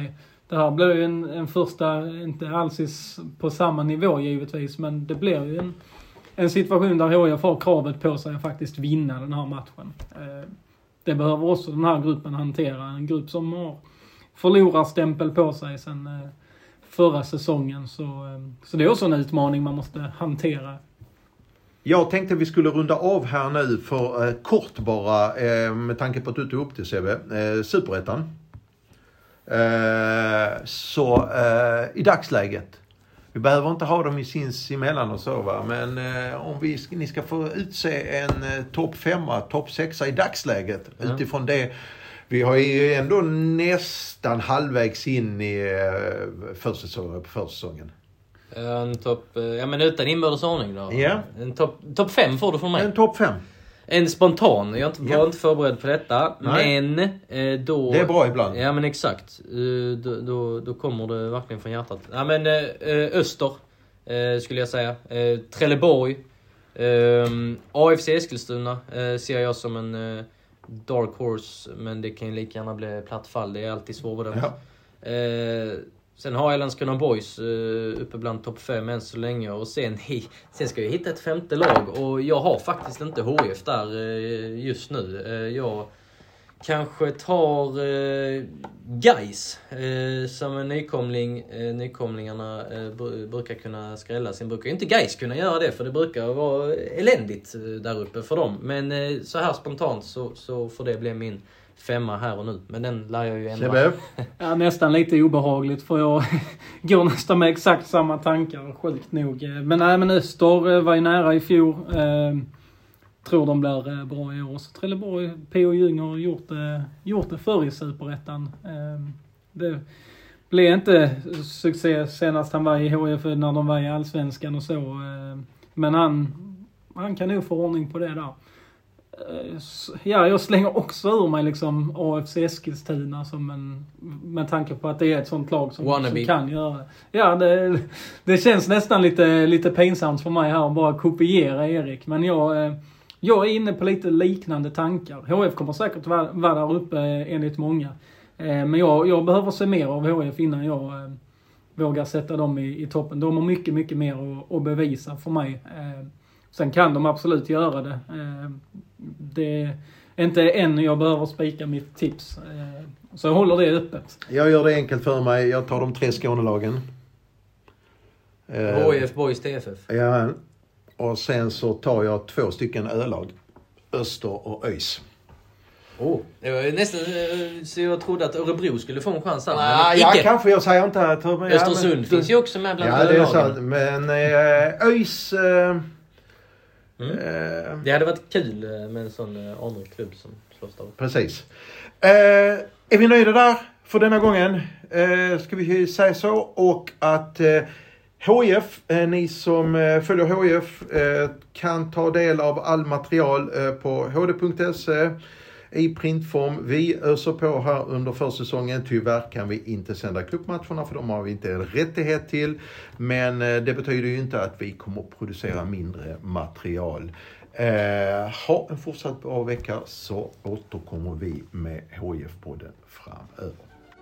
C: det här blir ju en, en första, inte alls på samma nivå givetvis, men det blir ju en, en situation där H I F har kravet på sig att faktiskt vinna den här matchen. Eh, det behöver också den här gruppen hantera. En grupp som har förlorarstämpel på sig sedan eh, förra säsongen. Så, eh, så det är också en utmaning man måste hantera.
B: Jag tänkte vi skulle runda av här nu för eh, kort bara, eh, med tanke på att du tog upp det, Sebbe, eh, Superettan. Eh, så eh, i dagsläget, vi behöver inte ha dem i sinsemellan och så, va? Men eh, om vi, ni ska få utse en eh, topp femma, topp sexa i dagsläget, mm. utifrån det. Vi har ju ändå nästan halvvägs in i eh, försäsongen, på försäsongen.
D: En topp, ja men utan inbördesordning då.
B: Ja.
D: En topp top fem får du från mig.
B: En topp fem.
D: En spontan. Jag var
B: ja.
D: inte förberedd på detta. Nej. Men eh, då...
B: Det är bra ibland.
D: Ja men exakt. Eh, då, då, då kommer det verkligen från hjärtat. Ja men eh, Öster eh, skulle jag säga. Eh, Trelleborg. Eh, A F C Eskilstuna eh, ser jag som en eh, dark horse. Men det kan ju lika gärna bli platt fall. Det är alltid svårbedömt. Ja. Eh, Sen har jag Landskrona Boys uh, uppe bland topp fem än så länge. Och sen, sen ska jag hitta ett femte lag. Och jag har faktiskt inte H I F där uh, just nu. Uh, jag kanske tar uh, Gais uh, som en nykomling. Uh, nykomlingarna uh, br- brukar kunna skrälla. Sen brukar inte Gais kunna göra det. För det brukar vara eländigt uh, där uppe för dem. Men uh, så här spontant så, så får det bli min femma här och nu. Men den lär jag ju ändra.
C: Ja, nästan lite obehagligt för jag går nästan med exakt samma tankar. Sjukt nog. Men nej, men Öster var ju nära i fjol. Eh, tror de blir bra i år. Så Trelleborg, P O Jung har gjort det, gjort det förr i Superettan. Eh, det blev inte succé senast han var i H I F när de var i Allsvenskan och så. Eh, men han, han kan nog få ordning på det där. Ja, jag slänger också ur mig liksom A F C Eskilstuna som en, med tanke på att det är ett sånt lag som, som kan göra det. Ja, det, det känns nästan lite, lite pinsamt för mig här att bara kopiera Erik. Men jag, jag är inne på lite liknande tankar. H F kommer säkert vara, vara där uppe enligt många. Men jag, jag behöver se mer av H F innan jag vågar sätta dem i, i toppen. De har mycket, mycket mer att, att bevisa för mig. Sen kan de absolut göra det. Det är inte än jag behöver spika mitt tips. Så jag håller det öppet.
B: Jag gör det enkelt för mig. Jag tar de tre Skånelagen.
D: H I F Boys T F F.
B: Ja. Och sen så tar jag två stycken ölag. Öster och ÖIS.
D: Oh, det var nästan så jag trodde att Örebro skulle få en chans här.
B: Nej, ja, kanske jag säger inte att
D: Östersund ja, men, finns ju också med bland
B: ja, det är sant. Men äh, ÖIS... Äh,
D: Mm. Uh, det hade varit kul med en sån uh, andra klubb som slåss av.
B: Precis. Uh, är vi nöjda där för denna gången? Uh, ska vi säga så. Och att uh, H I F, uh, ni som uh, följer H I F uh, kan ta del av all material uh, på h d punkt s e i printform. Vi öser på här under försäsongen. Tyvärr kan vi inte sända klubbmatcherna för de har vi inte rättighet till. Men det betyder ju inte att vi kommer att producera mindre material. Eh, ha en fortsatt bra vecka så återkommer vi med H I F-podden framöver.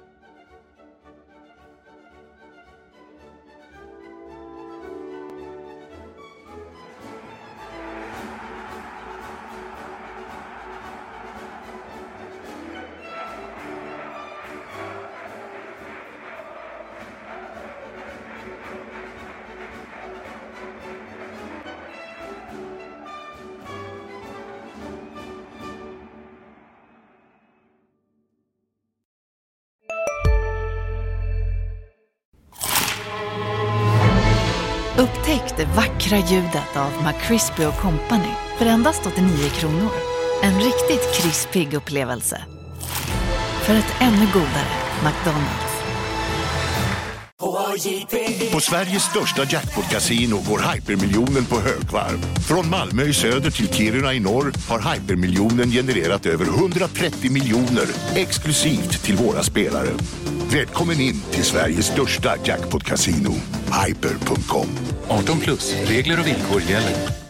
H: Upptäck det vackra ljudet av McCrispy och Company för endast åttionio kronor. En riktigt krispig upplevelse. För ett ännu godare McDonald's.
J: På Sveriges största jackpot-casino går hypermiljonen på högvarv. Från Malmö i söder till Kiruna i norr har hypermiljonen genererat över hundratrettio miljoner exklusivt till våra spelare. Välkommen in till Sveriges största jackpot-casino, hyper punkt com.
K: arton plus, regler och villkor gäller.